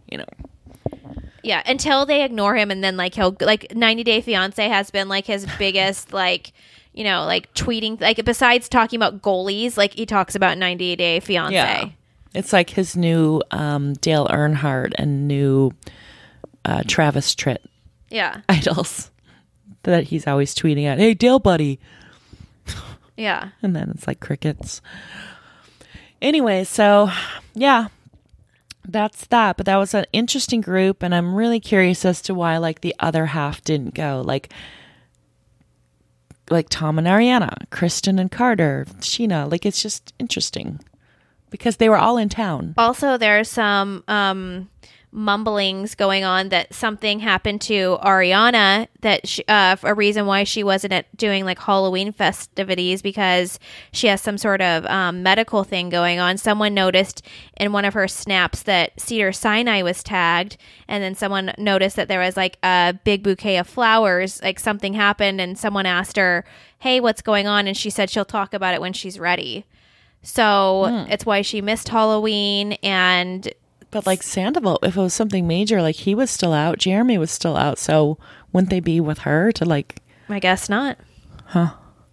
Yeah, until they ignore him, and then like he'll like 90 Day Fiance has been like his biggest like like tweeting, like besides talking about goalies, like he talks about 90 Day Fiance. Yeah. It's like his new Dale Earnhardt and new Travis Tritt. Yeah. Idols. That he's always tweeting at, hey, Dale buddy. Yeah. And then it's like crickets. Anyway, so yeah, that's that. But that was an interesting group, and I'm really curious as to why like the other half didn't go. Like Tom and Ariana, Kristen and Carter, Sheena. Like, it's just interesting because they were all in town. Also, there's some mumblings going on that something happened to Ariana, that a reason why she wasn't doing like Halloween festivities, because she has some sort of medical thing going on. Someone noticed in one of her snaps that Cedar Sinai was tagged, and then someone noticed that there was like a big bouquet of flowers, like something happened, and someone asked her, hey, what's going on? And she said she'll talk about it when she's ready. So it's why she missed Halloween. But like Sandoval, if it was something major, like he was still out, Jeremy was still out, so wouldn't they be with her to like? I guess not. Huh.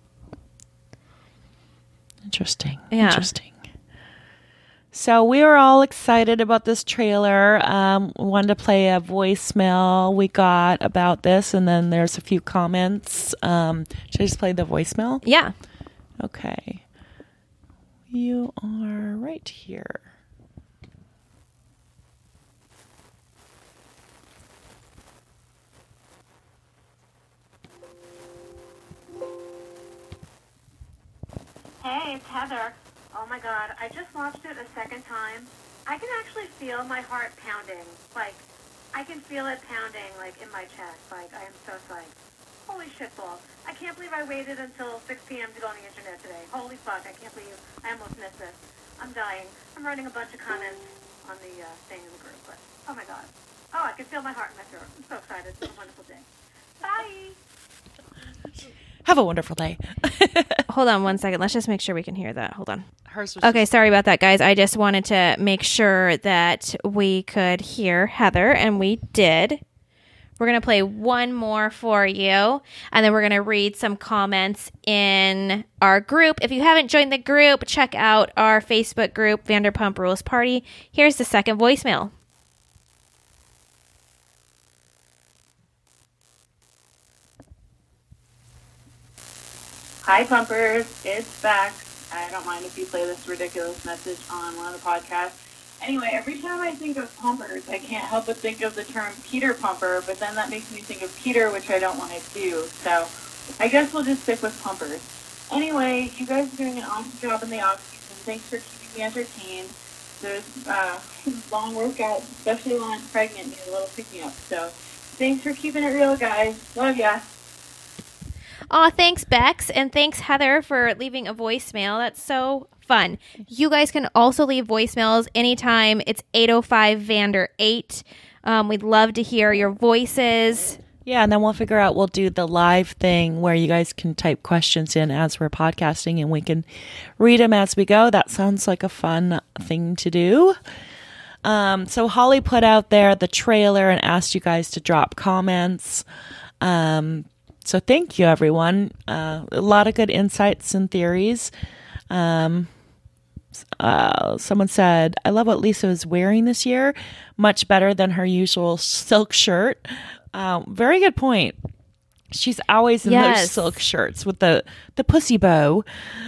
Interesting. Yeah. Interesting. So we were all excited about this trailer. We wanted to play a voicemail we got about this, and then there's a few comments. Should I just play the voicemail? Yeah. Okay. You are right here. Hey, it's Heather. Oh my god, I just watched it a second time. I can actually feel my heart pounding. Like, I can feel it pounding, like, in my chest. Like, I am so psyched. Holy shitball. I can't believe I waited until 6 p.m. to go on the internet today. Holy fuck, I can't believe I almost missed this. I'm dying. I'm writing a bunch of comments on the thing in the group, but, oh my god. Oh, I can feel my heart in my throat. I'm so excited. It's been a wonderful day. Bye! Have a wonderful day. Hold on one second. Let's just make sure we can hear that. Hold on. Hers was okay, sorry about that, guys. I just wanted to make sure that we could hear Heather, and we did. We're going to play one more for you, and then we're going to read some comments in our group. If you haven't joined the group, check out our Facebook group, Vanderpump Rules Party. Here's the second voicemail. Hi, Pumpers. It's Bex. I don't mind if you play this ridiculous message on one of the podcasts. Anyway, every time I think of Pumpers, I can't help but think of the term Peter Pumper, but then that makes me think of Peter, which I don't want to do. So I guess we'll just stick with Pumpers. Anyway, you guys are doing an awesome job in the off-season. Thanks for keeping me entertained. Those long workouts, especially while I'm pregnant, need a little pick-me-up. So thanks for keeping it real, guys. Love ya. Aw, thanks, Bex. And thanks, Heather, for leaving a voicemail. That's so fun. You guys can also leave voicemails anytime. It's 805-VANDER-8. We'd love to hear your voices. Yeah, and then we'll do the live thing where you guys can type questions in as we're podcasting and we can read them as we go. That sounds like a fun thing to do. So Holly put out there the trailer and asked you guys to drop comments. So thank you, everyone. A lot of good insights and theories. Someone said, I love what Lisa is wearing this year. Much better than her usual silk shirt. Very good point. She's always in those silk shirts with the pussy bow.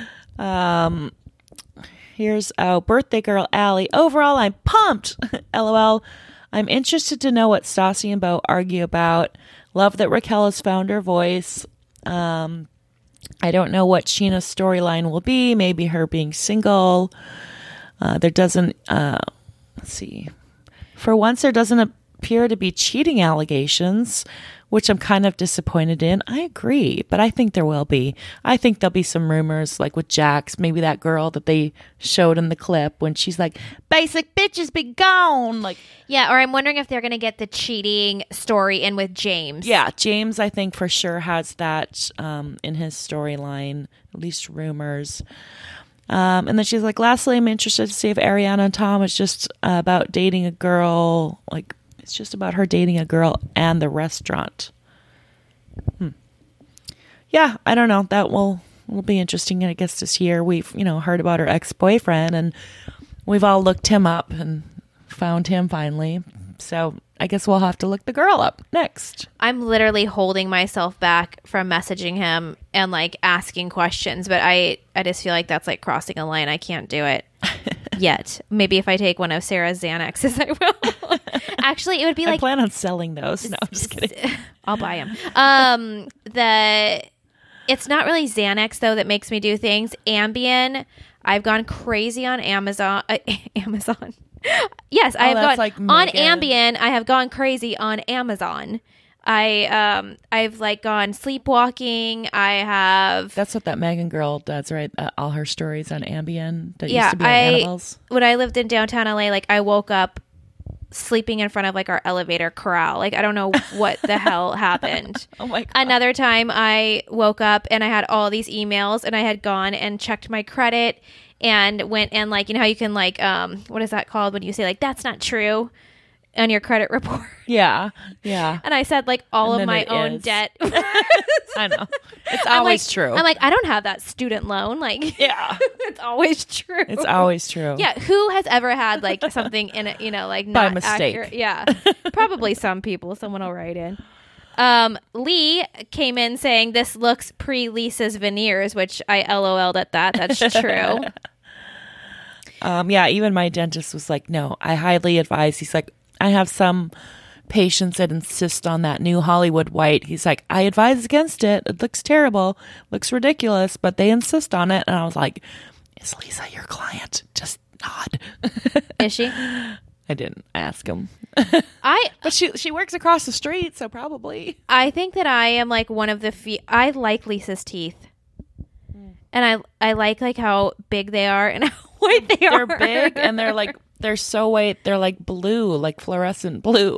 Here's our birthday girl, Allie. Overall, I'm pumped. LOL. I'm interested to know what Stassi and Bo argue about. Love that Raquel has found her voice. I don't know what Sheena's storyline will be. Maybe her being single. There doesn't, let's see. For once, there doesn't appear to be cheating allegations, which I'm kind of disappointed in. I agree, but I think there will be. I think there'll be some rumors, like with Jax, maybe that girl that they showed in the clip when she's like, basic bitches be gone. Like, yeah, or I'm wondering if they're going to get the cheating story in with James. Yeah, James, I think for sure has that in his storyline, at least rumors. And then she's like, lastly, I'm interested to see if Ariana and Tom is just about dating a girl, like, it's just about her dating a girl and the restaurant. Yeah, I don't know. That will be interesting, I guess, this year. We've, heard about her ex-boyfriend, and we've all looked him up and found him finally. So I guess we'll have to look the girl up next. I'm literally holding myself back from messaging him and, asking questions, but I just feel like that's, crossing a line. I can't do it. Yet. Maybe if I take one of Sarah's Xanaxes, I will. Actually, it would be I plan on selling those. No, I'm just kidding. I'll buy them. It's not really Xanax, though, that makes me do things. Ambien, I've gone crazy on Amazon. Amazon. Yes, I have gone on Ambien. I have gone crazy on Amazon. I've gone sleepwalking. I have. That's what that Megan girl does, right? All her stories on Ambien that used to be on Annabelle's. When I lived in downtown LA, I woke up sleeping in front of our elevator corral. I don't know what the hell happened. Oh my God. Another time I woke up and I had all these emails and I had gone and checked my credit and went and how you can what is that called when you say that's not true on your credit report? Yeah. And I said all of my own debt. I know. It's always true. I'm I don't have that student loan. Yeah. It's always true. It's always true. Yeah. Who has ever had something in it, not by mistake? Accurate? Yeah. Probably some people. Someone will write in. Lee came in saying this looks pre-Lisa's veneers, which I LOL'd at that. That's true. Yeah, even my dentist was like, no, I highly advise. He's like, I have some patients that insist on that new Hollywood white. He's like, I advise against it. It looks terrible, looks ridiculous, but they insist on it. And I was like, is Lisa your client? Just nod. Is she? I didn't ask him. But she works across the street, so probably. I think that I am one of the few. I like Lisa's teeth, and I like how big they are and how white they are. They're big and they're so white. They're blue, fluorescent blue.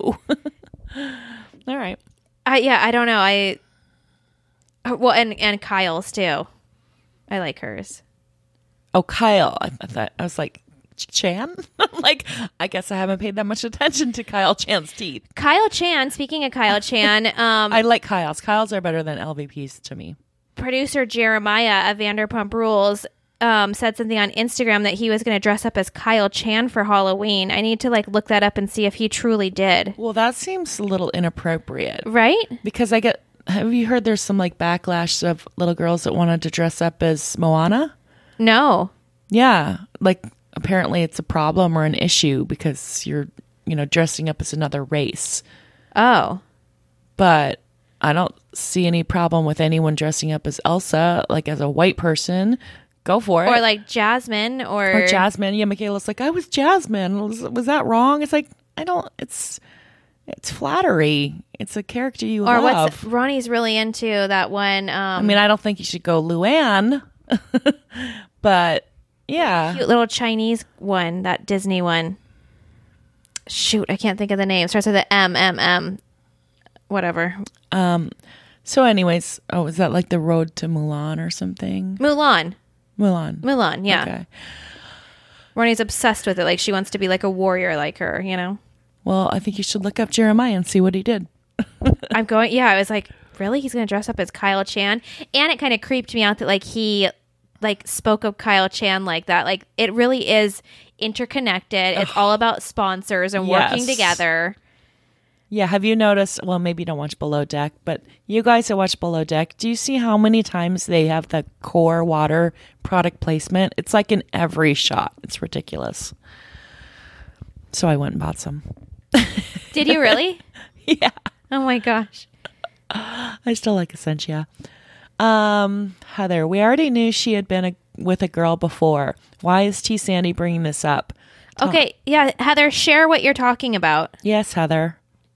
All right. I don't know. Well, and Kyle's too. I like hers. Oh, Kyle. I was like, Chan? I guess I haven't paid that much attention to Kyle Chan's teeth. Kyle Chan, speaking of Kyle Chan. I like Kyle's. Kyle's are better than LVP's to me. Producer Jeremiah of Vanderpump Rules said something on Instagram that he was going to dress up as Kyle Chan for Halloween. I need to look that up and see if he truly did. Well, that seems a little inappropriate. Right? Because I get have you heard there's some like backlash of little girls that wanted to dress up as Moana? No. Yeah. Like apparently it's a problem or an issue because you're, dressing up as another race. Oh. But I don't see any problem with anyone dressing up as Elsa, like as a white person. Go for it. Or like Jasmine or Jasmine. Yeah, Michaela's like, I was Jasmine. Was that wrong? It's like, it's flattery. It's a character you love. Ronnie's really into that one. I mean, I don't think you should go Luann, but yeah. Cute little Chinese one, that Disney one. Shoot, I can't think of the name. Starts with the M. Whatever. So anyways, is that like the Road to Mulan or something? Mulan, yeah. Okay. Ronnie's obsessed with it. Like she wants to be like a warrior like her, Well, I think you should look up Jeremiah and see what he did. I was like, really? He's going to dress up as Kyle Chan? And it kind of creeped me out that like he like spoke of Kyle Chan like that. Like it really is interconnected. It's all about sponsors and working together. Yeah, have you noticed, well, maybe you don't watch Below Deck, but you guys that watch Below Deck, do you see how many times they have the Core Water product placement? It's like in every shot. It's ridiculous. So I went and bought some. Did you really? Yeah. Oh my gosh. I still like Essentia. Heather, we already knew she had been with a girl before. Why is T. Sandy bringing this up? Okay, yeah, Heather, share what you're talking about. Yes, Heather.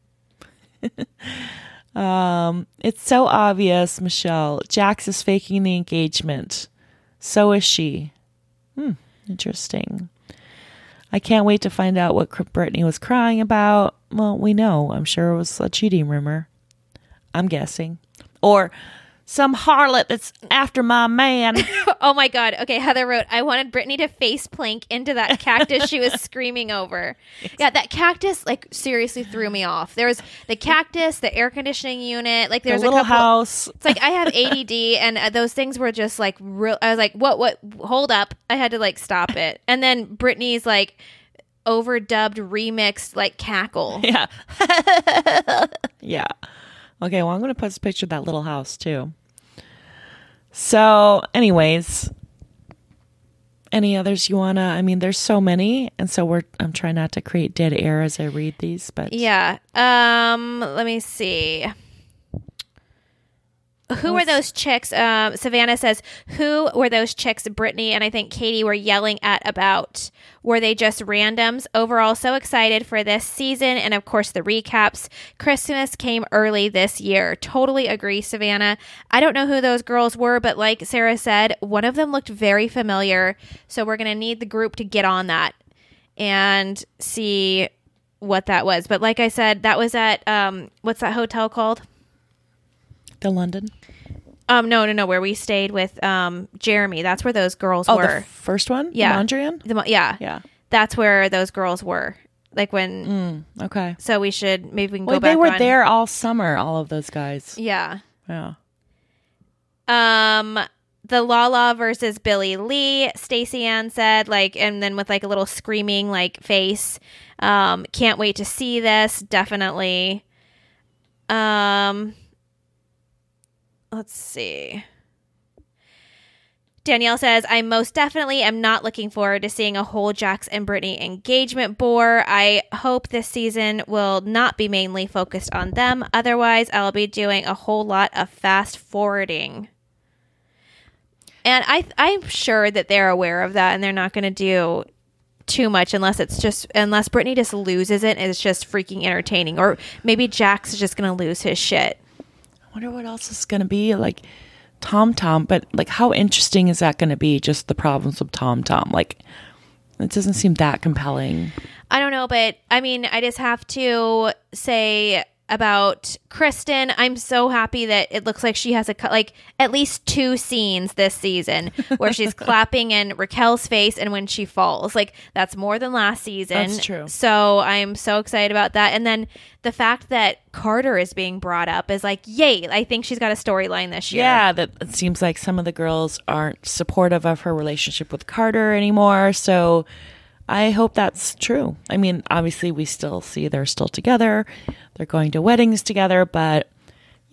It's so obvious, Michelle. Jax is faking the engagement. So is she. Interesting. I can't wait to find out what Brittany was crying about. Well, we know. I'm sure it was a cheating rumor. I'm guessing. Or some harlot that's after my man. Oh my God. Okay, Heather wrote, I wanted Brittany to face plank into that cactus she was screaming over. Yeah, that cactus like seriously threw me off. There was the cactus, the air conditioning unit, like there's a little house. It's like I have ADD and those things were just like real. I was like, what, hold up. I had to like stop it. And then Brittany's like overdubbed remixed like cackle. Yeah. Yeah. Okay, well, I'm going to post a picture of that little house, too. So, anyways, any others you want to... I mean, there's so many, and so I'm trying not to create dead air as I read these, but... Yeah. Let me see. Who were those chicks? Savannah says, who were those chicks Brittany and I think Katie were yelling at about? Were they just randoms? Overall, so excited for this season. And of course, the recaps. Christmas came early this year. Totally agree, Savannah. I don't know who those girls were, but like Sarah said, one of them looked very familiar. So we're going to need the group to get on that and see what that was. But like I said, that was at, what's that hotel called? The London? No, where we stayed with Jeremy. That's where those girls were. The first one? Yeah. The Mondrian? Yeah. That's where those girls were. Like when... okay. So we can go back they were there all summer, all of those guys. Yeah. Yeah. The Lala versus Billy Lee, Stacey Ann said, like, and then with like a little screaming like face. Can't wait to see this. Definitely. Let's see. Danielle says, I most definitely am not looking forward to seeing a whole Jax and Brittany engagement bore. I hope this season will not be mainly focused on them. Otherwise, I'll be doing a whole lot of fast forwarding. And I'm sure that they're aware of that and they're not going to do too much unless Brittany just loses it and it's just freaking entertaining. Or maybe Jax is just going to lose his shit. I wonder what else is going to be like Tom, but like how interesting is that going to be? Just the problems with Tom. Like it doesn't seem that compelling. I don't know, but I mean, I just have to say about Kristen, I'm so happy that it looks like she has at least 2 scenes this season where she's clapping in Raquel's face and when she falls. Like that's more than last season. That's true. So I'm so excited about that. And then the fact that Carter is being brought up is like, yay, I think she's got a storyline this year. Yeah, that it seems like some of the girls aren't supportive of her relationship with Carter anymore. So I hope that's true. I mean, obviously we still see they're still together. They're going to weddings together, but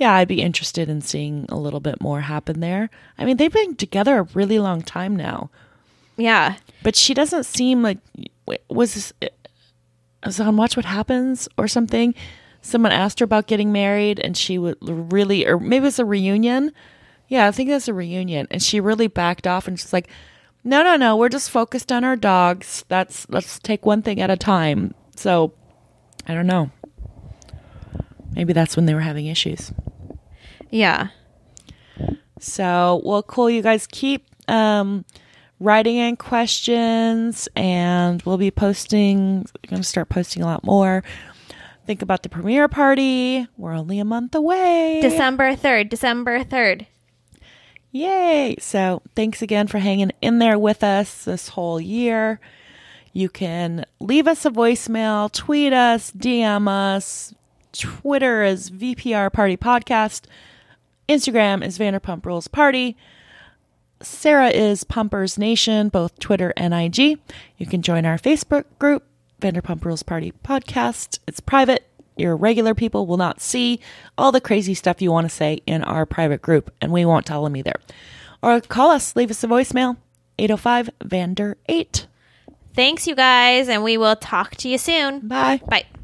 yeah, I'd be interested in seeing a little bit more happen there. I mean, they've been together a really long time now. Yeah. But she doesn't seem like, was on Watch What Happens or something? Someone asked her about getting married, and she would really, or maybe it's a reunion. Yeah, I think that's a reunion. And she really backed off, and she's like, no, we're just focused on our dogs. Let's take one thing at a time. So, I don't know. Maybe that's when they were having issues. Yeah. So, well, cool. You guys keep writing in questions, and we'll be posting. We're going to start posting a lot more. Think about the premiere party. We're only a month away. December 3rd. Yay. So thanks again for hanging in there with us this whole year. You can leave us a voicemail, tweet us, DM us. Twitter is VPR Party Podcast. Instagram is Vanderpump Rules Party. Sarah is Pumpers Nation, both Twitter and IG. You can join our Facebook group, Vanderpump Rules Party Podcast. It's private. Your regular people will not see all the crazy stuff you want to say in our private group, and we won't tell them either. Or call us, leave us a voicemail, 805-VANDER8. Thanks, you guys, and we will talk to you soon. Bye. Bye.